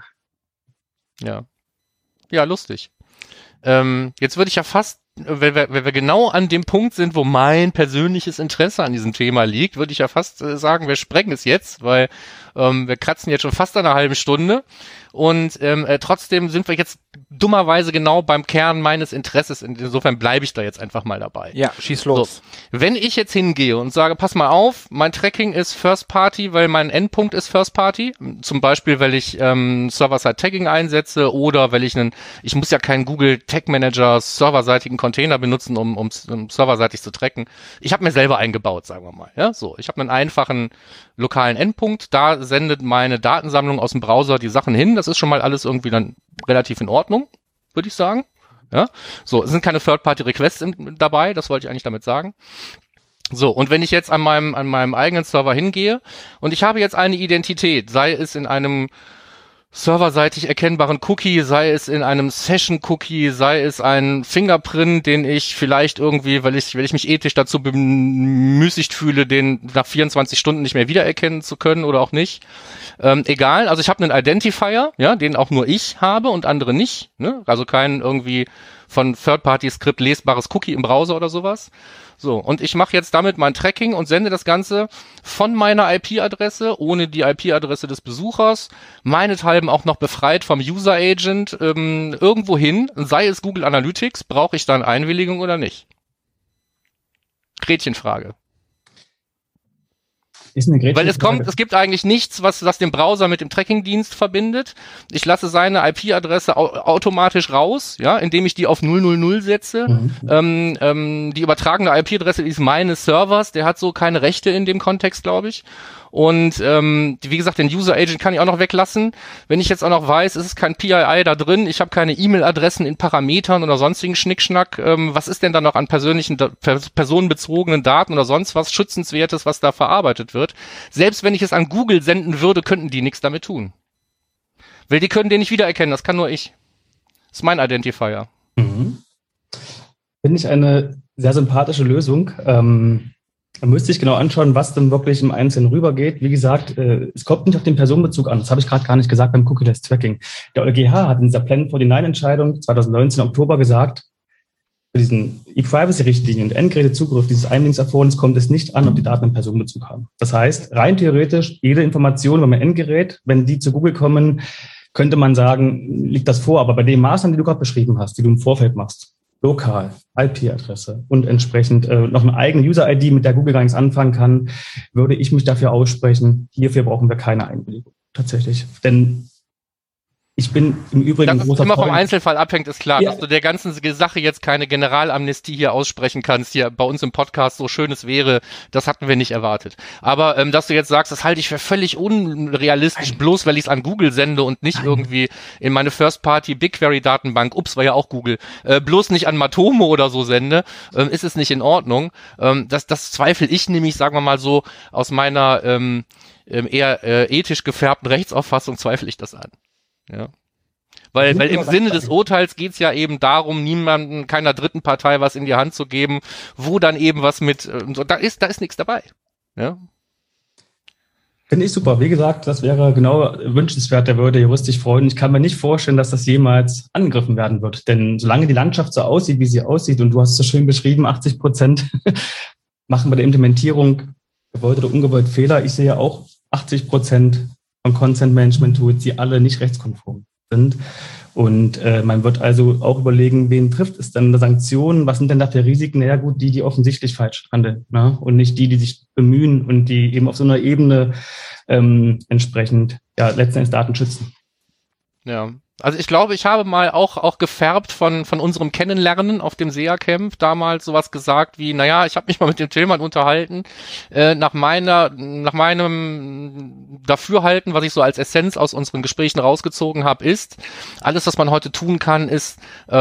Ja, lustig. Jetzt würde ich ja fast, wenn wir genau an dem Punkt sind, wo mein persönliches Interesse an diesem Thema liegt, würde ich ja fast sagen, wir sprengen es jetzt, weil wir kratzen jetzt schon fast eine halbe Stunde und trotzdem sind wir jetzt dummerweise genau beim Kern meines Interesses. Insofern bleibe ich da jetzt einfach mal dabei. Ja, schieß los. So, wenn ich jetzt hingehe und sage, pass mal auf, mein Tracking ist First Party, weil mein Endpunkt ist First Party, zum Beispiel, weil ich Server-Side-Tagging einsetze oder weil ich muss ja keinen Google Tag Manager serverseitigen Container benutzen, um serverseitig zu tracken. Ich habe mir selber eingebaut, sagen wir mal. Ja, so, ich habe einen einfachen lokalen Endpunkt, da sendet meine Datensammlung aus dem Browser die Sachen hin. Das ist schon mal alles irgendwie dann relativ in Ordnung, würde ich sagen. Ja, so, es sind keine Third-Party-Requests dabei, das wollte ich eigentlich damit sagen. So, und wenn ich jetzt an meinem eigenen Server hingehe und ich habe jetzt eine Identität, sei es in einem serverseitig erkennbaren Cookie, sei es in einem Session-Cookie, sei es ein Fingerprint, den ich vielleicht irgendwie, weil ich mich ethisch dazu bemüßigt fühle, den nach 24 Stunden nicht mehr wiedererkennen zu können oder auch nicht. Egal, also ich habe einen Identifier, ja, den auch nur ich habe und andere nicht, ne? Also kein irgendwie von Third-Party-Skript lesbares Cookie im Browser oder sowas. So, und ich mache jetzt damit mein Tracking und sende das Ganze von meiner IP-Adresse, ohne die IP-Adresse des Besuchers, meinethalben auch noch befreit vom User-Agent, irgendwo hin, sei es Google Analytics, brauche ich dann Einwilligung oder nicht? Gretchenfrage. Ist eine Gretchenfrage. Weil es gibt eigentlich nichts, was den Browser mit dem Tracking-Dienst verbindet. Ich lasse seine IP-Adresse automatisch raus, ja, indem ich die auf 000 setze. Die übertragene IP-Adresse ist meines Servers, der hat so keine Rechte in dem Kontext, glaube ich. Und wie gesagt, den User-Agent kann ich auch noch weglassen. Wenn ich jetzt auch noch weiß, es ist kein PII da drin, ich habe keine E-Mail-Adressen in Parametern oder sonstigen Schnickschnack, was ist denn da noch an personenbezogenen Daten oder sonst was Schützenswertes, was da verarbeitet wird? Selbst wenn ich es an Google senden würde, könnten die nichts damit tun. Weil die können den nicht wiedererkennen, das kann nur ich. Das ist mein Identifier. Finde ich eine sehr sympathische Lösung. Da müsste ich genau anschauen, was denn wirklich im Einzelnen rübergeht. Wie gesagt, es kommt nicht auf den Personenbezug an. Das habe ich gerade gar nicht gesagt beim Cookie-less-Tracking. Der EuGH hat in dieser Plan 49-Entscheidung 2019 Oktober gesagt, für diesen E-Privacy-Richtlinien und Endgerätezugriff dieses Einwilligungserfordernisse kommt es nicht an, ob die Daten einen Personenbezug haben. Das heißt, rein theoretisch, jede Information über mein Endgerät, wenn die zu Google kommen, könnte man sagen, liegt das vor. Aber bei den Maßnahmen, die du gerade beschrieben hast, die du im Vorfeld machst, lokal, IP-Adresse und entsprechend noch eine eigene User-ID, mit der Google gar nichts anfangen kann, würde ich mich dafür aussprechen, hierfür brauchen wir keine Einwilligung. Tatsächlich. Denn ich bin im Übrigen dass es immer vom Einzelfall abhängt, ist klar. Ja. Dass du der ganzen Sache jetzt keine Generalamnestie hier aussprechen kannst, hier bei uns im Podcast, so schön es wäre, das hatten wir nicht erwartet. Aber dass du jetzt sagst, das halte ich für völlig unrealistisch, bloß weil ich es an Google sende und nicht irgendwie in meine First-Party-BigQuery-Datenbank, war ja auch Google, bloß nicht an Matomo oder so sende, ist es nicht in Ordnung. Das zweifle ich nämlich, sagen wir mal so, aus meiner eher ethisch gefärbten Rechtsauffassung zweifle ich das an. Ja. Weil im Sinne des Urteils geht's ja eben darum, keiner dritten Partei was in die Hand zu geben, wo dann eben was mit, da ist nichts dabei. Ja. Finde ich super. Wie gesagt, das wäre genau wünschenswert, der würde Jurist sich freuen. Ich kann mir nicht vorstellen, dass das jemals angegriffen werden wird. Denn solange die Landschaft so aussieht, wie sie aussieht, und du hast es so schön beschrieben, 80% machen bei der Implementierung gewollt oder ungewollt Fehler. Ich sehe auch 80% von Consent-Management-Tools, die alle nicht rechtskonform sind. Und man wird also auch überlegen, wen trifft es denn, Sanktionen, was sind denn da für Risiken? Naja gut, die offensichtlich falsch handeln, ne? Und nicht die sich bemühen und die eben auf so einer Ebene entsprechend letzten Endes Daten schützen. Ja, also ich glaube, ich habe mal auch gefärbt von unserem Kennenlernen auf dem SEA-Camp damals sowas gesagt wie, naja, ich habe mich mal mit dem Tillmann unterhalten, nach meinem Dafürhalten, was ich so als Essenz aus unseren Gesprächen rausgezogen habe, ist, alles, was man heute tun kann, ist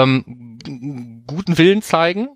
guten Willen zeigen,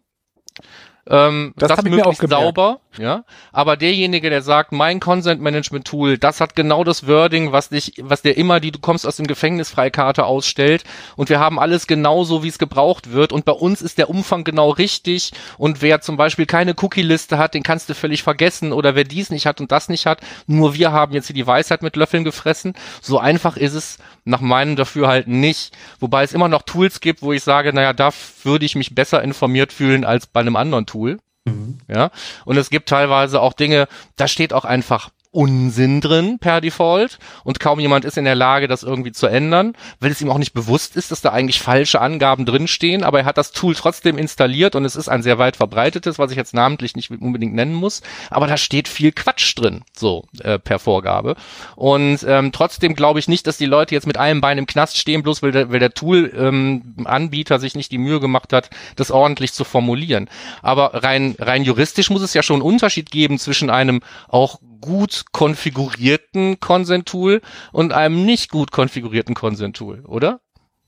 das möglichst sauber, ja. Aber derjenige, der sagt, mein Consent-Management-Tool, das hat genau das Wording, was der immer du kommst aus dem Gefängnis Freikarte ausstellt, und wir haben alles genauso, wie es gebraucht wird, und bei uns ist der Umfang genau richtig, und wer zum Beispiel keine Cookie-Liste hat, den kannst du völlig vergessen, oder wer dies nicht hat und das nicht hat, nur wir haben jetzt hier die Weisheit mit Löffeln gefressen. So einfach ist es nach meinem Dafürhalten nicht. Wobei es immer noch Tools gibt, wo ich sage, naja, da würde ich mich besser informiert fühlen als bei einem anderen Tool. Ja, und es gibt teilweise auch Dinge, da steht auch einfach Unsinn drin per Default, und kaum jemand ist in der Lage, das irgendwie zu ändern, weil es ihm auch nicht bewusst ist, dass da eigentlich falsche Angaben drinstehen, aber er hat das Tool trotzdem installiert, und es ist ein sehr weit verbreitetes, was ich jetzt namentlich nicht unbedingt nennen muss, aber da steht viel Quatsch drin, so per Vorgabe. Und trotzdem glaube ich nicht, dass die Leute jetzt mit einem Bein im Knast stehen, bloß weil der Tool-Anbieter sich nicht die Mühe gemacht hat, das ordentlich zu formulieren. Aber rein juristisch muss es ja schon einen Unterschied geben zwischen einem auch gut konfigurierten Consent-Tool und einem nicht gut konfigurierten Consent-Tool, oder?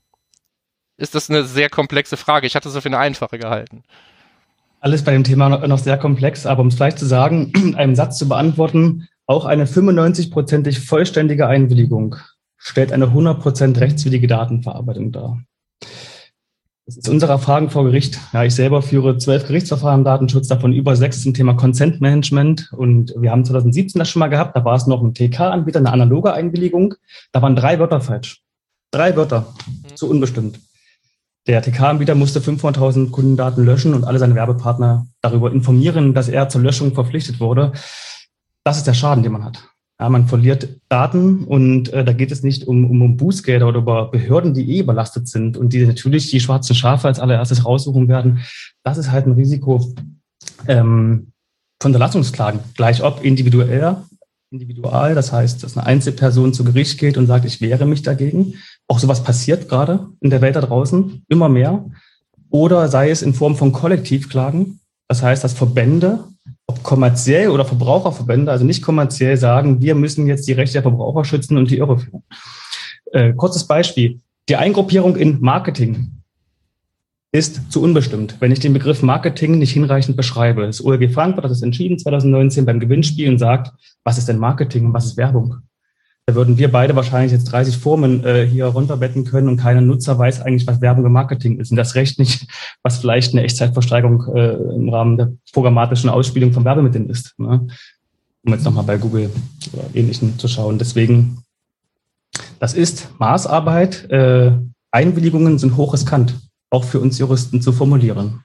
Ist das eine sehr komplexe Frage? Ich hatte es für eine einfache gehalten. Alles bei dem Thema noch sehr komplex, aber um es gleich zu sagen, einem Satz zu beantworten, auch eine 95%ig vollständige Einwilligung stellt eine 100% rechtswidrige Datenverarbeitung dar. Das ist unsere Erfahrung vor Gericht. Ja, ich selber führe 12 Gerichtsverfahren im Datenschutz, davon über 6 zum Thema Consent Management. Und wir haben 2017 das schon mal gehabt. Da war es noch ein TK-Anbieter, eine analoge Einwilligung. Da waren 3 Wörter falsch. 3 Wörter zu unbestimmt. Der TK-Anbieter musste 500.000 Kundendaten löschen und alle seine Werbepartner darüber informieren, dass er zur Löschung verpflichtet wurde. Das ist der Schaden, den man hat. Ja, man verliert Daten, und da geht es nicht um Bußgelder oder über Behörden, die überlastet sind und die natürlich die schwarzen Schafe als allererstes raussuchen werden. Das ist halt ein Risiko von Unterlassungsklagen, gleich ob individual, das heißt, dass eine Einzelperson zu Gericht geht und sagt, ich wehre mich dagegen. Auch sowas passiert gerade in der Welt da draußen, immer mehr. Oder sei es in Form von Kollektivklagen, das heißt, dass Verbände, ob kommerziell oder Verbraucherverbände, also nicht kommerziell, sagen, wir müssen jetzt die Rechte der Verbraucher schützen und die irreführen. Kurzes Beispiel. Die Eingruppierung in Marketing ist zu unbestimmt, wenn ich den Begriff Marketing nicht hinreichend beschreibe. Das OLG Frankfurt hat es entschieden 2019 beim Gewinnspiel und sagt, was ist denn Marketing und was ist Werbung? Da würden wir beide wahrscheinlich jetzt 30 Formen hier runterbetten können, und keiner Nutzer weiß eigentlich, was Werbung und Marketing ist. Und das Recht nicht, was vielleicht eine Echtzeitversteigerung im Rahmen der programmatischen Ausspielung von Werbemitteln ist. Ne? Um jetzt nochmal bei Google oder Ähnlichem zu schauen. Deswegen, das ist Maßarbeit. Einwilligungen sind hochriskant, auch für uns Juristen zu formulieren.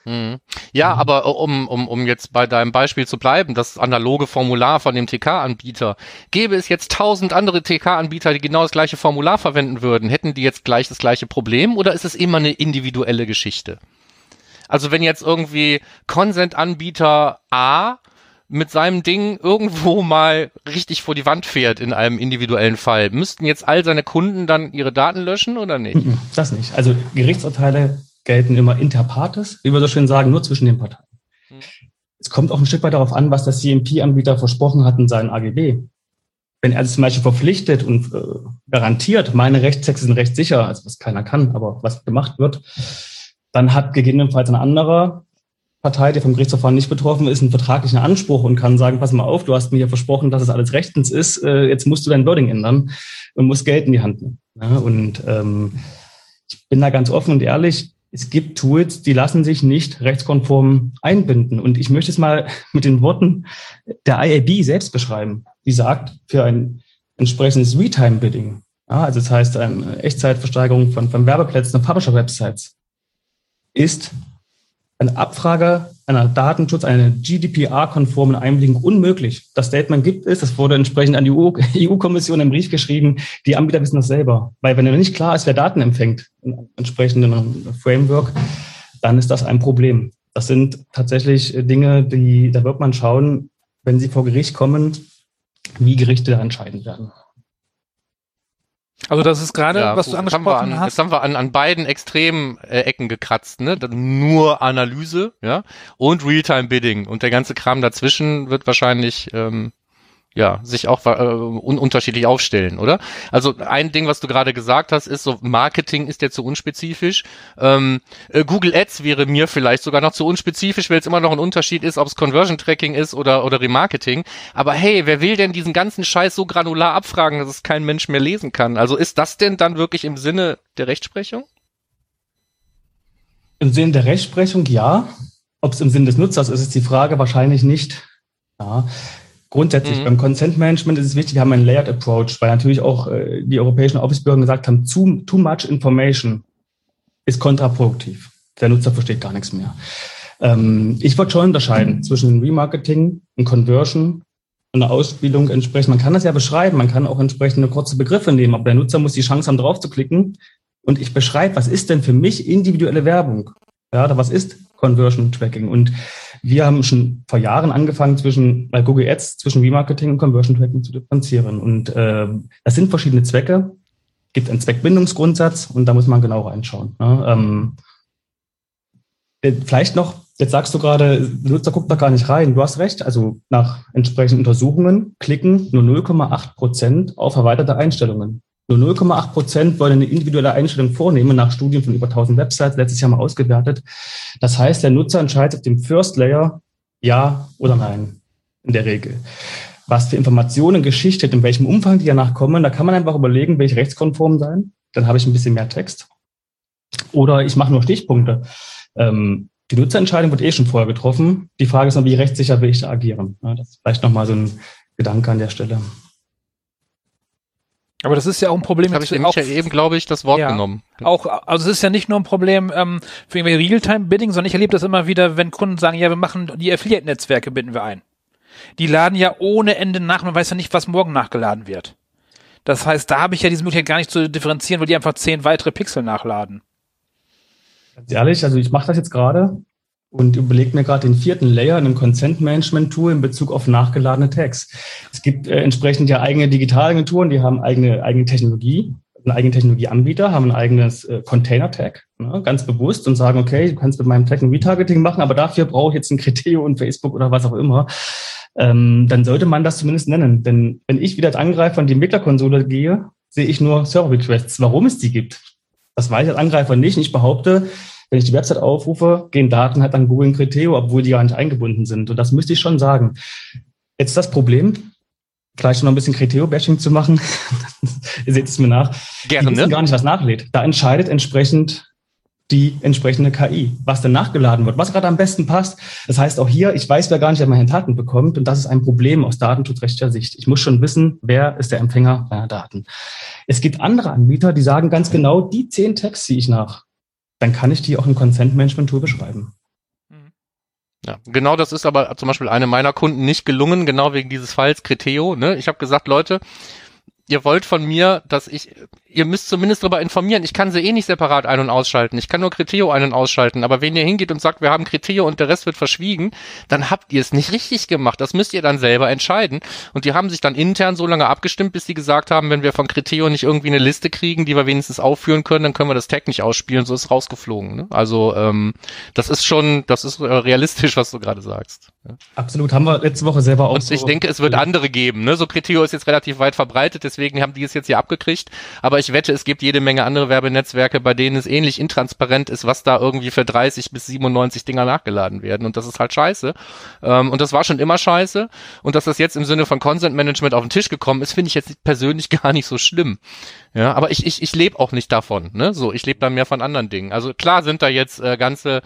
Ja, aber um jetzt bei deinem Beispiel zu bleiben, das analoge Formular von dem TK-Anbieter, gäbe es jetzt 1000 andere TK-Anbieter, die genau das gleiche Formular verwenden würden, hätten die jetzt gleich das gleiche Problem, oder ist es immer eine individuelle Geschichte? Also wenn jetzt irgendwie Consent-Anbieter A mit seinem Ding irgendwo mal richtig vor die Wand fährt in einem individuellen Fall, müssten jetzt all seine Kunden dann ihre Daten löschen oder nicht? Das nicht. Also Gerichtsurteile gelten immer inter partes, wie wir so schön sagen, nur zwischen den Parteien. Es kommt auch ein Stück weit darauf an, was der CMP-Anbieter versprochen hat in seinen AGB. Wenn er zum Beispiel verpflichtet und garantiert, meine Rechtstexte sind rechtssicher, also was keiner kann, aber was gemacht wird, dann hat gegebenenfalls ein anderer Partei, die vom Gerichtsverfahren nicht betroffen ist, einen vertraglichen Anspruch und kann sagen, pass mal auf, du hast mir hier versprochen, dass es alles rechtens ist, jetzt musst du dein Wording ändern und musst Geld in die Hand nehmen. Ja, und ich bin da ganz offen und ehrlich, es gibt Tools, die lassen sich nicht rechtskonform einbinden. Und ich möchte es mal mit den Worten der IAB selbst beschreiben. Die sagt, für ein entsprechendes Realtime-Bidding, ja, also das heißt eine Echtzeitversteigerung von Werbeplätzen auf Publisher-Websites, ist eine Abfrage einer Datenschutz, eine GDPR-konformen Einwilligung unmöglich. Das Statement gibt es, das wurde entsprechend an die EU-Kommission im Brief geschrieben. Die Anbieter wissen das selber. Weil wenn nicht klar ist, wer Daten empfängt, in einem entsprechenden Framework, dann ist das ein Problem. Das sind tatsächlich Dinge, da wird man schauen, wenn sie vor Gericht kommen, wie Gerichte da entscheiden werden. Also das ist gerade, was du angesprochen hast. Jetzt haben wir an beiden extremen Ecken gekratzt, ne? Nur Analyse, ja, und Realtime-Bidding. Und der ganze Kram dazwischen wird wahrscheinlich sich auch unterschiedlich aufstellen, oder? Also ein Ding, was du gerade gesagt hast, ist so, Marketing ist ja zu unspezifisch. Google Ads wäre mir vielleicht sogar noch zu unspezifisch, weil es immer noch ein Unterschied ist, ob es Conversion Tracking ist oder Remarketing. Aber hey, wer will denn diesen ganzen Scheiß so granular abfragen, dass es kein Mensch mehr lesen kann? Also ist das denn dann wirklich im Sinne der Rechtsprechung? Im Sinne der Rechtsprechung, ja. Ob es im Sinne des Nutzers ist, ist die Frage wahrscheinlich nicht. Ja. Grundsätzlich beim Consent Management ist es wichtig, wir haben einen Layered Approach, weil natürlich auch die europäischen Aufsichtsbehörden gesagt haben, too much information ist kontraproduktiv. Der Nutzer versteht gar nichts mehr. Ich würde schon unterscheiden zwischen Remarketing und Conversion und einer Ausspielung entsprechend. Man kann das ja beschreiben, man kann auch entsprechende kurze Begriffe nehmen, aber der Nutzer muss die Chance haben, drauf zu klicken. Und ich beschreibe, was ist denn für mich individuelle Werbung? Ja, was ist Conversion Tracking? Und wir haben schon vor Jahren angefangen, bei Google Ads zwischen Remarketing und Conversion Tracking zu differenzieren. Und das sind verschiedene Zwecke. Es gibt einen Zweckbindungsgrundsatz und da muss man genau reinschauen. Ne? Vielleicht noch, jetzt sagst du gerade, der Nutzer guckt da gar nicht rein. Du hast recht, also nach entsprechenden Untersuchungen klicken nur 0,8% auf erweiterte Einstellungen. Nur 0,8% wollen eine individuelle Einstellung vornehmen, nach Studien von über 1000 Websites, letztes Jahr mal ausgewertet. Das heißt, der Nutzer entscheidet auf dem First Layer ja oder nein, in der Regel. Was für Informationen, Geschichte, in welchem Umfang die danach kommen, da kann man einfach überlegen, will ich rechtskonform sein? Dann habe ich ein bisschen mehr Text. Oder ich mache nur Stichpunkte. Die Nutzerentscheidung wird schon vorher getroffen. Die Frage ist noch, wie rechtssicher will ich da agieren? Ja, das ist vielleicht nochmal so ein Gedanke an der Stelle. Aber das ist ja auch ein Problem. Habe ich dem ja eben, glaube ich, das Wort genommen. Auch, also es ist ja nicht nur ein Problem für irgendwie Realtime-Bidding, sondern ich erlebe das immer wieder, wenn Kunden sagen, ja, wir machen die Affiliate-Netzwerke, binden wir ein. Die laden ja ohne Ende nach, man weiß ja nicht, was morgen nachgeladen wird. Das heißt, da habe ich ja diese Möglichkeit gar nicht zu differenzieren, weil die einfach 10 weitere Pixel nachladen. Ganz ehrlich, also ich mache das jetzt gerade und überlege mir gerade den 4. Layer in einem Consent-Management-Tool in Bezug auf nachgeladene Tags. Es gibt entsprechend ja eigene Digitalagenturen, die haben eigene Technologie, einen eigenen Technologieanbieter, haben ein eigenes Container-Tag, ne, ganz bewusst und sagen, okay, du kannst mit meinem Tag ein Retargeting machen, aber dafür brauche ich jetzt ein Criteo und Facebook oder was auch immer. Dann sollte man das zumindest nennen. Denn wenn ich wieder als Angreifer in die Entwicklerkonsole gehe, sehe ich nur Server-Requests, warum es die gibt. Das weiß ich als Angreifer nicht. Ich behaupte, wenn ich die Website aufrufe, gehen Daten halt an Google und Criteo, obwohl die gar nicht eingebunden sind. Und das müsste ich schon sagen. Jetzt das Problem, vielleicht noch ein bisschen Criteo-Bashing zu machen. Ihr seht es mir nach. Gerne. Die wissen gar nicht, was nachlädt. Da entscheidet entsprechend die entsprechende KI, was denn nachgeladen wird, was gerade am besten passt. Das heißt auch hier, ich weiß, wer gar nicht meine Daten bekommt. Und das ist ein Problem aus datenschutzrechtlicher Sicht. Ich muss schon wissen, wer ist der Empfänger meiner Daten. Es gibt andere Anbieter, die sagen ganz genau, die 10 Tags ziehe ich nach. Dann kann ich die auch im Consent-Management-Tool beschreiben. Ja, genau, das ist aber zum Beispiel eine meiner Kunden nicht gelungen, genau wegen dieses Falls Criteo. Ne? Ich habe gesagt, Leute, ihr wollt von mir, ihr müsst zumindest darüber informieren, ich kann sie eh nicht separat ein- und ausschalten, ich kann nur Criteo ein- und ausschalten, aber wenn ihr hingeht und sagt, wir haben Criteo und der Rest wird verschwiegen, dann habt ihr es nicht richtig gemacht, das müsst ihr dann selber entscheiden. Und die haben sich dann intern so lange abgestimmt, bis sie gesagt haben, wenn wir von Criteo nicht irgendwie eine Liste kriegen, die wir wenigstens aufführen können, dann können wir das Tag nicht ausspielen, so ist es rausgeflogen. Ne? Also das ist realistisch, was du gerade sagst. Ja. Absolut, haben wir letzte Woche selber auch. Und ich denke, es wird andere geben. Ne? So Criteo ist jetzt relativ weit verbreitet, deswegen haben die es jetzt hier abgekriegt. Aber aber ich wette, es gibt jede Menge andere Werbenetzwerke, bei denen es ähnlich intransparent ist, was da irgendwie für 30 bis 97 Dinger nachgeladen werden und das ist halt scheiße. Und das war schon immer scheiße und dass das jetzt im Sinne von Consent Management auf den Tisch gekommen ist, finde ich jetzt persönlich gar nicht so schlimm. Ja, aber ich lebe auch nicht davon, ne? So, ich lebe dann mehr von anderen Dingen. Also klar sind da jetzt ganze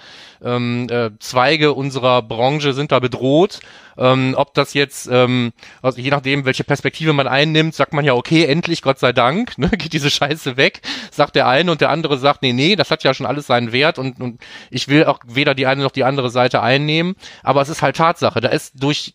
Zweige unserer Branche sind da bedroht. Ob das jetzt, also je nachdem, welche Perspektive man einnimmt, sagt man ja, okay, endlich, Gott sei Dank, ne, geht diese Scheiße weg, sagt der eine und der andere sagt, nee, das hat ja schon alles seinen Wert und ich will auch weder die eine noch die andere Seite einnehmen, aber es ist halt Tatsache, da ist durch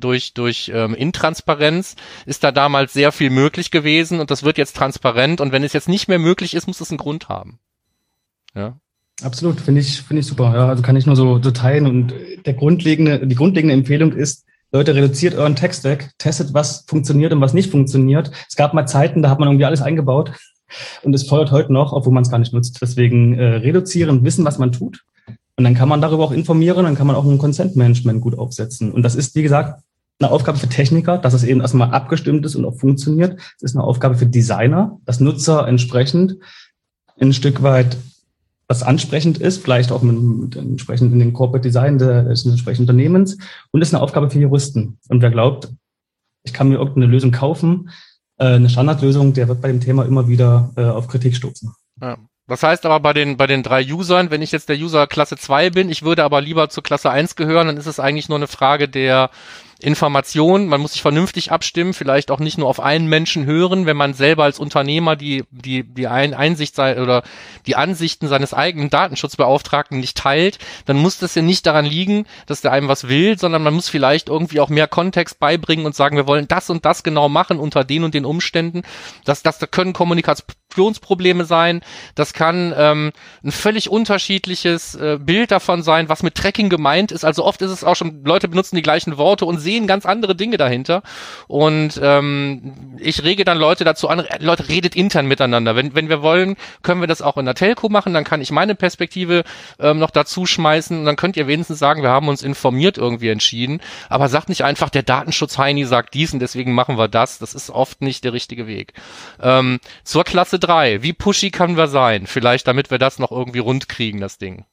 Intransparenz ist da damals sehr viel möglich gewesen und das wird jetzt transparent und wenn es jetzt nicht mehr möglich ist, muss es einen Grund haben. Ja. Absolut, finde ich super. Ja, also kann ich nur so teilen. Und die grundlegende Empfehlung ist, Leute, reduziert euren Tech-Stack, testet, was funktioniert und was nicht funktioniert. Es gab mal Zeiten, da hat man irgendwie alles eingebaut und es feuert heute noch, obwohl man es gar nicht nutzt. Deswegen reduzieren, wissen, was man tut. Und dann kann man darüber auch informieren, dann kann man auch ein Consent-Management gut aufsetzen. Und das ist, wie gesagt, eine Aufgabe für Techniker, dass es eben erstmal abgestimmt ist und auch funktioniert. Es ist eine Aufgabe für Designer, dass Nutzer entsprechend ein Stück weit was ansprechend ist, vielleicht auch mit entsprechend in den Corporate Design des entsprechenden Unternehmens und ist eine Aufgabe für Juristen. Und wer glaubt, ich kann mir irgendeine Lösung kaufen, eine Standardlösung, der wird bei dem Thema immer wieder auf Kritik stoßen. Ja. Das heißt aber bei den 3 Usern, wenn ich jetzt der User Klasse 2 bin, ich würde aber lieber zur Klasse 1 gehören, dann ist es eigentlich nur eine Frage der Information, man muss sich vernünftig abstimmen, vielleicht auch nicht nur auf einen Menschen hören, wenn man selber als Unternehmer die Einsicht oder die Ansichten seines eigenen Datenschutzbeauftragten nicht teilt, dann muss das ja nicht daran liegen, dass der einem was will, sondern man muss vielleicht irgendwie auch mehr Kontext beibringen und sagen, wir wollen das und das genau machen unter den und den Umständen. Das können Kommunikationsprobleme sein, das kann ein völlig unterschiedliches Bild davon sein, was mit Tracking gemeint ist. Also oft ist es auch schon, Leute benutzen die gleichen Worte und sehen ganz andere Dinge dahinter. Und ich rege dann Leute dazu an, Leute, redet intern miteinander. Wenn wir wollen, können wir das auch in der Telco machen, dann kann ich meine Perspektive noch dazu schmeißen und dann könnt ihr wenigstens sagen, wir haben uns informiert irgendwie entschieden. Aber sagt nicht einfach, der Datenschutz-Heini sagt dies und deswegen machen wir das. Das ist oft nicht der richtige Weg. Zur Klasse 3. Wie pushy können wir sein? Vielleicht, damit wir das noch irgendwie rund kriegen, das Ding.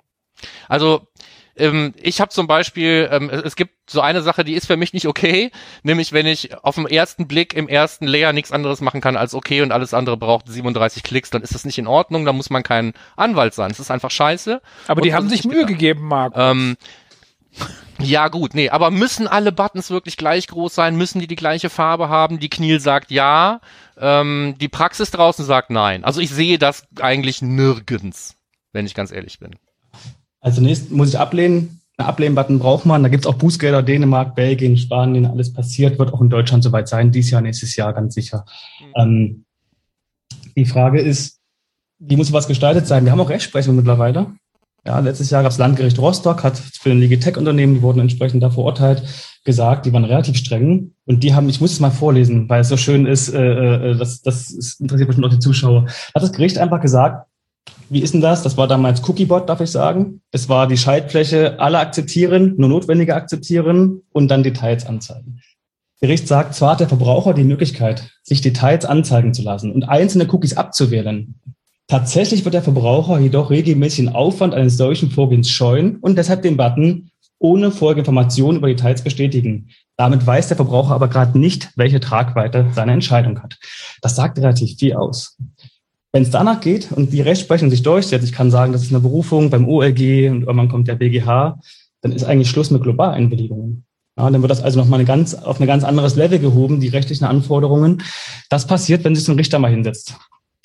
Also, ich habe zum Beispiel, es gibt so eine Sache, die ist für mich nicht okay, nämlich wenn ich auf den ersten Blick im ersten Layer nichts anderes machen kann als okay und alles andere braucht 37 Klicks, dann ist das nicht in Ordnung, dann muss man kein Anwalt sein. Das ist einfach scheiße. Aber die haben sich Mühe gegeben, Marc. Ja gut, nee, aber müssen alle Buttons wirklich gleich groß sein? Müssen die gleiche Farbe haben? Die CNIL sagt ja, die Praxis draußen sagt nein. Also ich sehe das eigentlich nirgends, wenn ich ganz ehrlich bin. Also zunächst muss ich ablehnen. Einen Ablehnen-Button braucht man. Da gibt es auch Bußgelder, Dänemark, Belgien, Spanien, alles passiert. Wird auch in Deutschland soweit sein. Dieses Jahr, nächstes Jahr, ganz sicher. Die Frage ist, wie muss sowas gestaltet sein? Wir haben auch Rechtsprechung mittlerweile. Ja, letztes Jahr gab es Landgericht Rostock, hat für ein Legitech-Unternehmen, die wurden entsprechend da verurteilt, gesagt, die waren relativ streng. Und die haben, ich muss es mal vorlesen, weil es so schön ist, das interessiert bestimmt auch die Zuschauer. Hat das Gericht einfach gesagt, wie ist denn das? Das war damals Cookiebot, darf ich sagen. Es war die Schaltfläche, alle akzeptieren, nur Notwendige akzeptieren und dann Details anzeigen. Das Gericht sagt, zwar hat der Verbraucher die Möglichkeit, sich Details anzeigen zu lassen und einzelne Cookies abzuwählen. Tatsächlich wird der Verbraucher jedoch regelmäßig den Aufwand eines solchen Vorgehens scheuen und deshalb den Button ohne Folgeinformationen über Details bestätigen. Damit weiß der Verbraucher aber gerade nicht, welche Tragweite seine Entscheidung hat. Das sagt relativ viel aus. Wenn es danach geht und die Rechtsprechung sich durchsetzt, ich kann sagen, das ist eine Berufung beim OLG und irgendwann kommt der BGH, dann ist eigentlich Schluss mit Globaleinwilligungen. Ja, dann wird das also nochmal auf ein ganz anderes Level gehoben, die rechtlichen Anforderungen. Das passiert, wenn sich so ein Richter mal hinsetzt.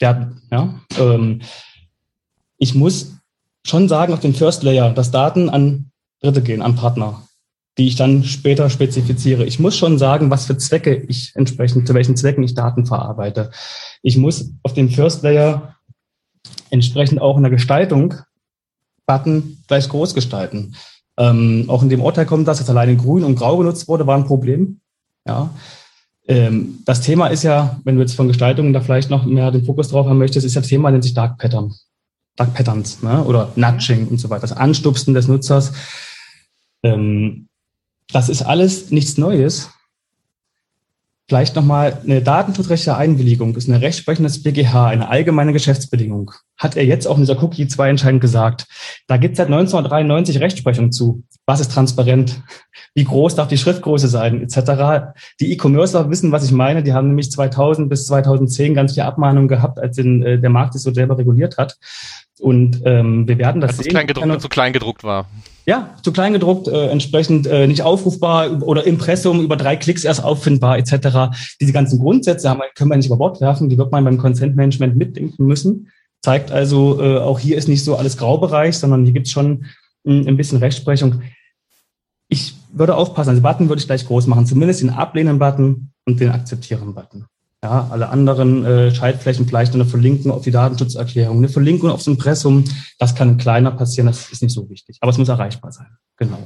Ich muss schon sagen, auf den First Layer, dass Daten an Dritte gehen, an Partner, die ich dann später spezifiziere. Ich muss schon sagen, was für Zwecke ich entsprechend, zu welchen Zwecken ich Daten verarbeite. Ich muss auf dem First Layer entsprechend auch in der Gestaltung Button gleich groß gestalten. Auch in dem Urteil kommt das, dass alleine grün und grau genutzt wurde, war ein Problem. Ja. Das Thema ist ja, wenn du jetzt von Gestaltung da vielleicht noch mehr den Fokus drauf haben möchtest, ist ja das Thema, nennt sich Dark Patterns, ne? Oder Nudging und so weiter, das Anstupsen des Nutzers. Das ist alles nichts Neues. Vielleicht nochmal eine datenschutzrechtliche Einwilligung ist eine rechtsprechende BGH, eine allgemeine Geschäftsbedingung. Hat er jetzt auch in dieser Cookie 2 entscheidend gesagt. Da gibt es seit 1993 Rechtsprechung zu. Was ist transparent? Wie groß darf die Schriftgröße sein? Etc. Die E-Commercer wissen, was ich meine. Die haben nämlich 2000 bis 2010 ganz viel Abmahnungen gehabt, als der Markt sich so selber reguliert hat. Und wir werden das sehen. Zu klein gedruckt war. Ja, zu klein gedruckt, entsprechend nicht aufrufbar oder Impressum über 3 Klicks erst auffindbar etc. Diese ganzen Grundsätze können wir nicht über Bord werfen, die wird man beim Consent Management mitdenken müssen. Zeigt also, auch hier ist nicht so alles Graubereich, sondern hier gibt es schon ein bisschen Rechtsprechung. Ich würde aufpassen, also Button würde ich gleich groß machen, zumindest den Ablehnen-Button und den Akzeptieren-Button. Ja, alle anderen Schaltflächen vielleicht eine Verlinkung auf die Datenschutzerklärung, eine Verlinkung aufs Impressum, das kann kleiner passieren, das ist nicht so wichtig. Aber es muss erreichbar sein. Genau.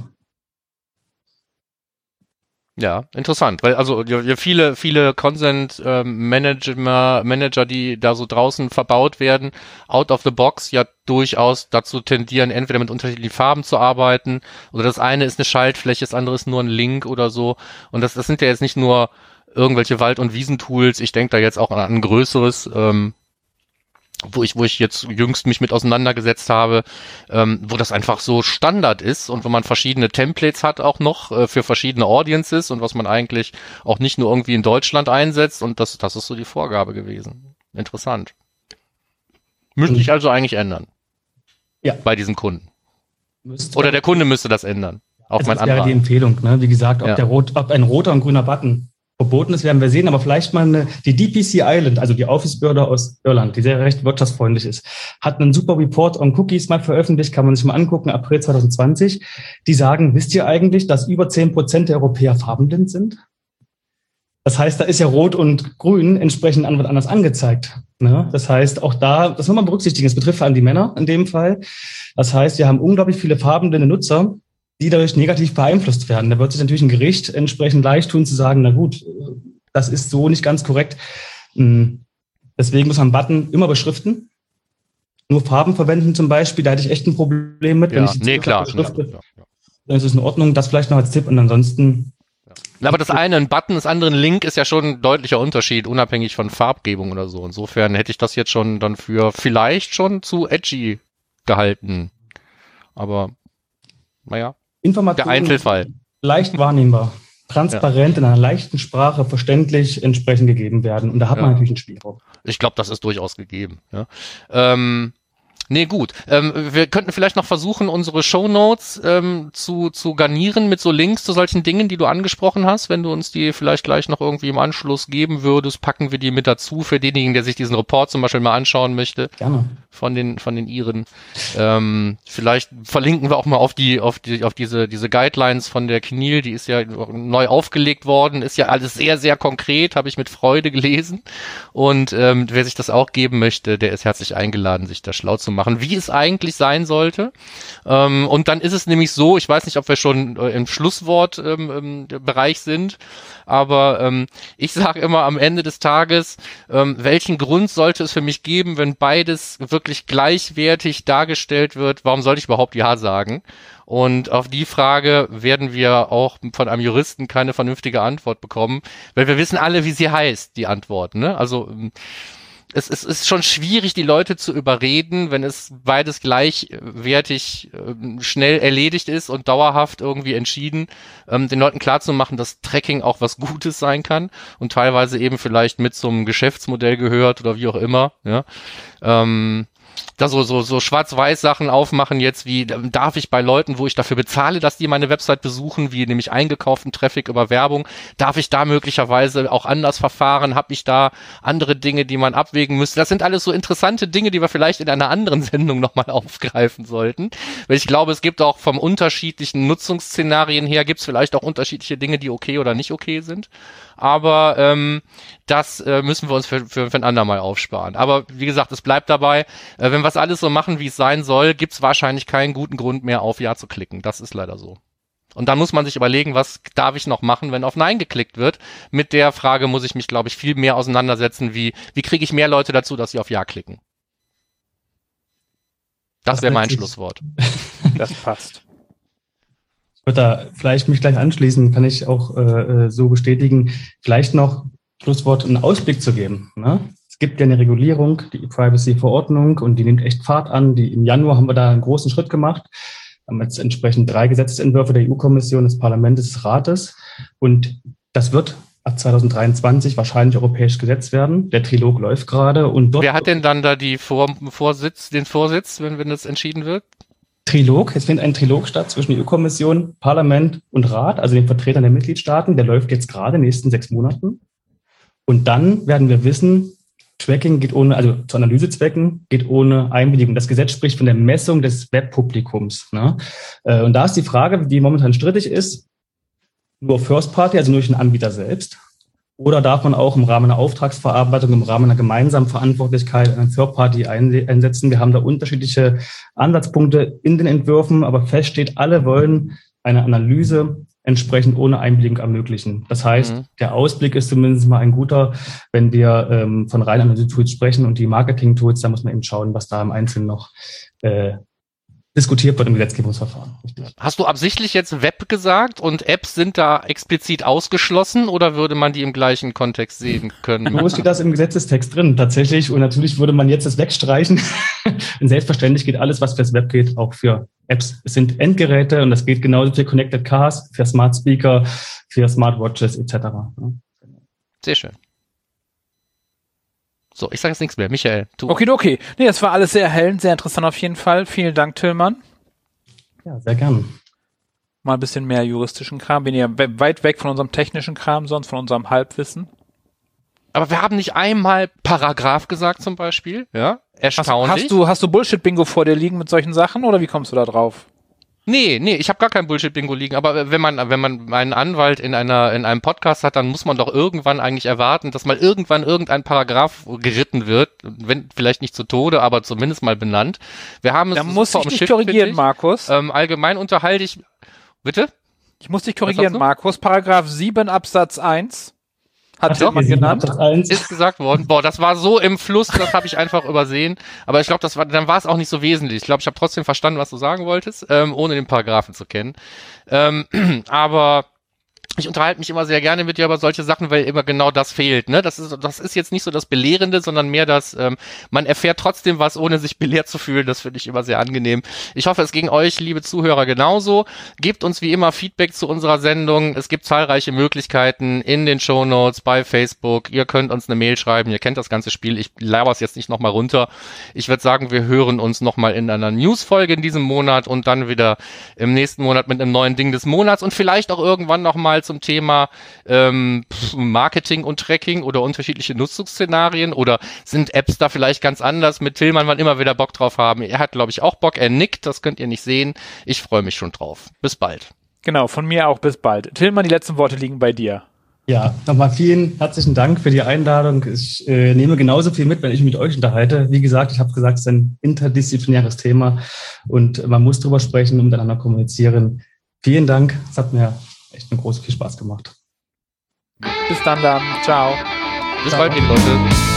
Ja, interessant, weil also viele Consent Manager, die da so draußen verbaut werden, out of the box ja durchaus dazu tendieren, entweder mit unterschiedlichen Farben zu arbeiten oder das eine ist eine Schaltfläche, das andere ist nur ein Link oder so. Und das sind ja jetzt nicht nur irgendwelche Wald- und Wiesentools. Ich denke da jetzt auch an ein größeres, wo ich jetzt jüngst mich mit auseinandergesetzt habe, wo das einfach so Standard ist und wo man verschiedene Templates hat auch noch für verschiedene Audiences und was man eigentlich auch nicht nur irgendwie in Deutschland einsetzt und das ist so die Vorgabe gewesen. Interessant. Müsste ich also eigentlich ändern. Ja. Bei diesem Kunden. Oder der Kunde müsste das ändern. Auf mein Antrag. Das wäre die Empfehlung, ne? Wie gesagt, ob ein roter und grüner Button verboten ist, werden wir sehen, aber vielleicht mal die DPC Ireland, also die Aufsichtsbehörde aus Irland, die sehr recht wirtschaftsfreundlich ist, hat einen super Report on Cookies mal veröffentlicht, kann man sich mal angucken, April 2020. Die sagen, wisst ihr eigentlich, dass über 10% der Europäer farbenblind sind? Das heißt, da ist ja Rot und Grün entsprechend anders angezeigt. Ne? Das heißt, auch da, das muss man berücksichtigen, es betrifft vor allem die Männer in dem Fall. Das heißt, wir haben unglaublich viele farbenblinde Nutzer, die dadurch negativ beeinflusst werden. Da wird sich natürlich ein Gericht entsprechend leicht tun zu sagen, na gut, das ist so nicht ganz korrekt. Deswegen muss man einen Button immer beschriften. Nur Farben verwenden zum Beispiel, da hätte ich echt ein Problem mit. Wenn ich klar. Beschrifte, dann ist es in Ordnung. Das vielleicht noch als Tipp und ansonsten... Aber das eine ein Button, das andere ein Link ist ja schon ein deutlicher Unterschied, unabhängig von Farbgebung oder so. Insofern hätte ich das jetzt schon dann für vielleicht schon zu edgy gehalten. Aber, naja. Informationen, der Einzelfall. Leicht wahrnehmbar, transparent, in einer leichten Sprache, verständlich entsprechend gegeben werden. Und da hat man natürlich einen Spielraum. Ich glaube, das ist durchaus gegeben. Ja. Nee, gut. Wir könnten vielleicht noch versuchen, unsere Shownotes zu garnieren mit so Links zu solchen Dingen, die du angesprochen hast. Wenn du uns die vielleicht gleich noch irgendwie im Anschluss geben würdest, packen wir die mit dazu für denjenigen, der sich diesen Report zum Beispiel mal anschauen möchte. Gerne. Von den Iren. Vielleicht verlinken wir auch mal auf diese Guidelines von der CNIL, die ist ja neu aufgelegt worden, ist ja alles sehr, sehr konkret, habe ich mit Freude gelesen. Und wer sich das auch geben möchte, der ist herzlich eingeladen, sich da schlau zu machen, wie es eigentlich sein sollte. Und dann ist es nämlich so, ich weiß nicht, ob wir schon im Schlusswortbereich sind, aber ich sage immer am Ende des Tages, welchen Grund sollte es für mich geben, wenn beides wirklich gleichwertig dargestellt wird, warum sollte ich überhaupt Ja sagen? Und auf die Frage werden wir auch von einem Juristen keine vernünftige Antwort bekommen, weil wir wissen alle, wie sie heißt, die Antwort, ne? Also es ist schon schwierig, die Leute zu überreden, wenn es beides gleichwertig schnell erledigt ist und dauerhaft irgendwie entschieden, den Leuten klarzumachen, dass Tracking auch was Gutes sein kann und teilweise eben vielleicht mit zum Geschäftsmodell gehört oder wie auch immer, ja. Da so Schwarz-Weiß-Sachen aufmachen jetzt, wie darf ich bei Leuten, wo ich dafür bezahle, dass die meine Website besuchen, wie nämlich eingekauften Traffic über Werbung, darf ich da möglicherweise auch anders verfahren, habe ich da andere Dinge, die man abwägen müsste. Das sind alles so interessante Dinge, die wir vielleicht in einer anderen Sendung nochmal aufgreifen sollten, weil ich glaube, es gibt auch vom unterschiedlichen Nutzungsszenarien her, gibt es vielleicht auch unterschiedliche Dinge, die okay oder nicht okay sind. Aber das müssen wir uns für ein andermal aufsparen. Aber wie gesagt, es bleibt dabei, wenn wir es alles so machen, wie es sein soll, gibt es wahrscheinlich keinen guten Grund mehr, auf Ja zu klicken. Das ist leider so. Und dann muss man sich überlegen, was darf ich noch machen, wenn auf Nein geklickt wird. Mit der Frage muss ich mich, glaube ich, viel mehr auseinandersetzen, wie kriege ich mehr Leute dazu, dass sie auf Ja klicken. Das wäre mein Schlusswort. Das passt. Ich würde da vielleicht mich gleich anschließen, kann ich auch so bestätigen. Vielleicht noch Schlusswort einen Ausblick zu geben. Ne? Es gibt ja eine Regulierung, die E-Privacy-Verordnung, und die nimmt echt Fahrt an. Im Januar haben wir da einen großen Schritt gemacht. Wir haben jetzt entsprechend 3 Gesetzesentwürfe der EU-Kommission, des Parlaments, des Rates. Und das wird ab 2023 wahrscheinlich europäisches Gesetz werden. Der Trilog läuft gerade. Und dort wer hat denn dann da den Vorsitz, wenn das entschieden wird? Trilog, es findet ein Trilog statt zwischen EU-Kommission, Parlament und Rat, also den Vertretern der Mitgliedstaaten. Der läuft jetzt gerade in den nächsten 6 Monaten. Und dann werden wir wissen, Tracking geht ohne, also zu Analysezwecken, geht ohne Einwilligung. Das Gesetz spricht von der Messung des Webpublikums. Ne? Und da ist die Frage, die momentan strittig ist, nur First Party, also nur durch den Anbieter selbst, oder darf man auch im Rahmen einer Auftragsverarbeitung, im Rahmen einer gemeinsamen Verantwortlichkeit eine Third Party einsetzen? Wir haben da unterschiedliche Ansatzpunkte in den Entwürfen, aber fest steht, alle wollen eine Analyse entsprechend ohne Einwilligung ermöglichen. Das heißt, der Ausblick ist zumindest mal ein guter, wenn wir von reinen Analyse-Tools sprechen und die Marketing-Tools, da muss man eben schauen, was da im Einzelnen noch diskutiert wird im Gesetzgebungsverfahren. Richtig. Hast du absichtlich jetzt Web gesagt und Apps sind da explizit ausgeschlossen oder würde man die im gleichen Kontext sehen können? Wo steht das im Gesetzestext drin? Tatsächlich. Und natürlich würde man jetzt das wegstreichen. Und selbstverständlich geht alles, was fürs Web geht, auch für Apps. Es sind Endgeräte und das geht genauso für Connected Cars, für Smart Speaker, für Smartwatches etc. Sehr schön. So, ich sage jetzt nichts mehr. Michael, du. Okay. Nee, das war alles sehr erhellend, sehr interessant auf jeden Fall. Vielen Dank, Tillmann. Ja, sehr gern. Mal ein bisschen mehr juristischen Kram, weniger weit weg von unserem technischen Kram, sonst von unserem Halbwissen. Aber wir haben nicht einmal Paragraph gesagt zum Beispiel. Ja, erstaunlich. Hast du Bullshit-Bingo vor dir liegen mit solchen Sachen oder wie kommst du da drauf? Nee, ich habe gar kein Bullshit-Bingo liegen, aber wenn man einen Anwalt in einem Podcast hat, dann muss man doch irgendwann eigentlich erwarten, dass mal irgendwann irgendein Paragraph geritten wird, wenn vielleicht nicht zu Tode, aber zumindest mal benannt. Wir haben es da muss ich dich korrigieren, Markus. Allgemein unterhalte ich, bitte? Ich muss dich korrigieren, Markus. Paragraph 7 Absatz 1 hat jemand genannt. Ist gesagt worden. Boah, das war so im Fluss, das habe ich einfach übersehen. Aber ich glaube, dann war es auch nicht so wesentlich. Ich glaube, ich habe trotzdem verstanden, was du sagen wolltest, ohne den Paragraphen zu kennen. Aber ich unterhalte mich immer sehr gerne mit dir über solche Sachen, weil immer genau das fehlt. Ne? Das ist jetzt nicht so das Belehrende, sondern mehr das, man erfährt trotzdem was, ohne sich belehrt zu fühlen. Das finde ich immer sehr angenehm. Ich hoffe, es ging euch, liebe Zuhörer, genauso. Gebt uns wie immer Feedback zu unserer Sendung. Es gibt zahlreiche Möglichkeiten in den Shownotes, bei Facebook. Ihr könnt uns eine Mail schreiben. Ihr kennt das ganze Spiel. Ich laber es jetzt nicht nochmal runter. Ich würde sagen, wir hören uns nochmal in einer News-Folge in diesem Monat und dann wieder im nächsten Monat mit einem neuen Ding des Monats und vielleicht auch irgendwann nochmal zum Thema Marketing und Tracking oder unterschiedliche Nutzungsszenarien oder sind Apps da vielleicht ganz anders mit Tillmann, wann immer wir da Bock drauf haben. Er hat, glaube ich, auch Bock, er nickt, das könnt ihr nicht sehen. Ich freue mich schon drauf. Bis bald. Genau, von mir auch bis bald. Tillmann, die letzten Worte liegen bei dir. Ja, nochmal vielen herzlichen Dank für die Einladung. Ich nehme genauso viel mit, wenn ich mich mit euch unterhalte. Wie gesagt, ich habe gesagt, es ist ein interdisziplinäres Thema und man muss drüber sprechen und miteinander kommunizieren. Vielen Dank, es hat mir echt viel Spaß gemacht. Bis dann. Ciao. Bis bald, liebe Leute.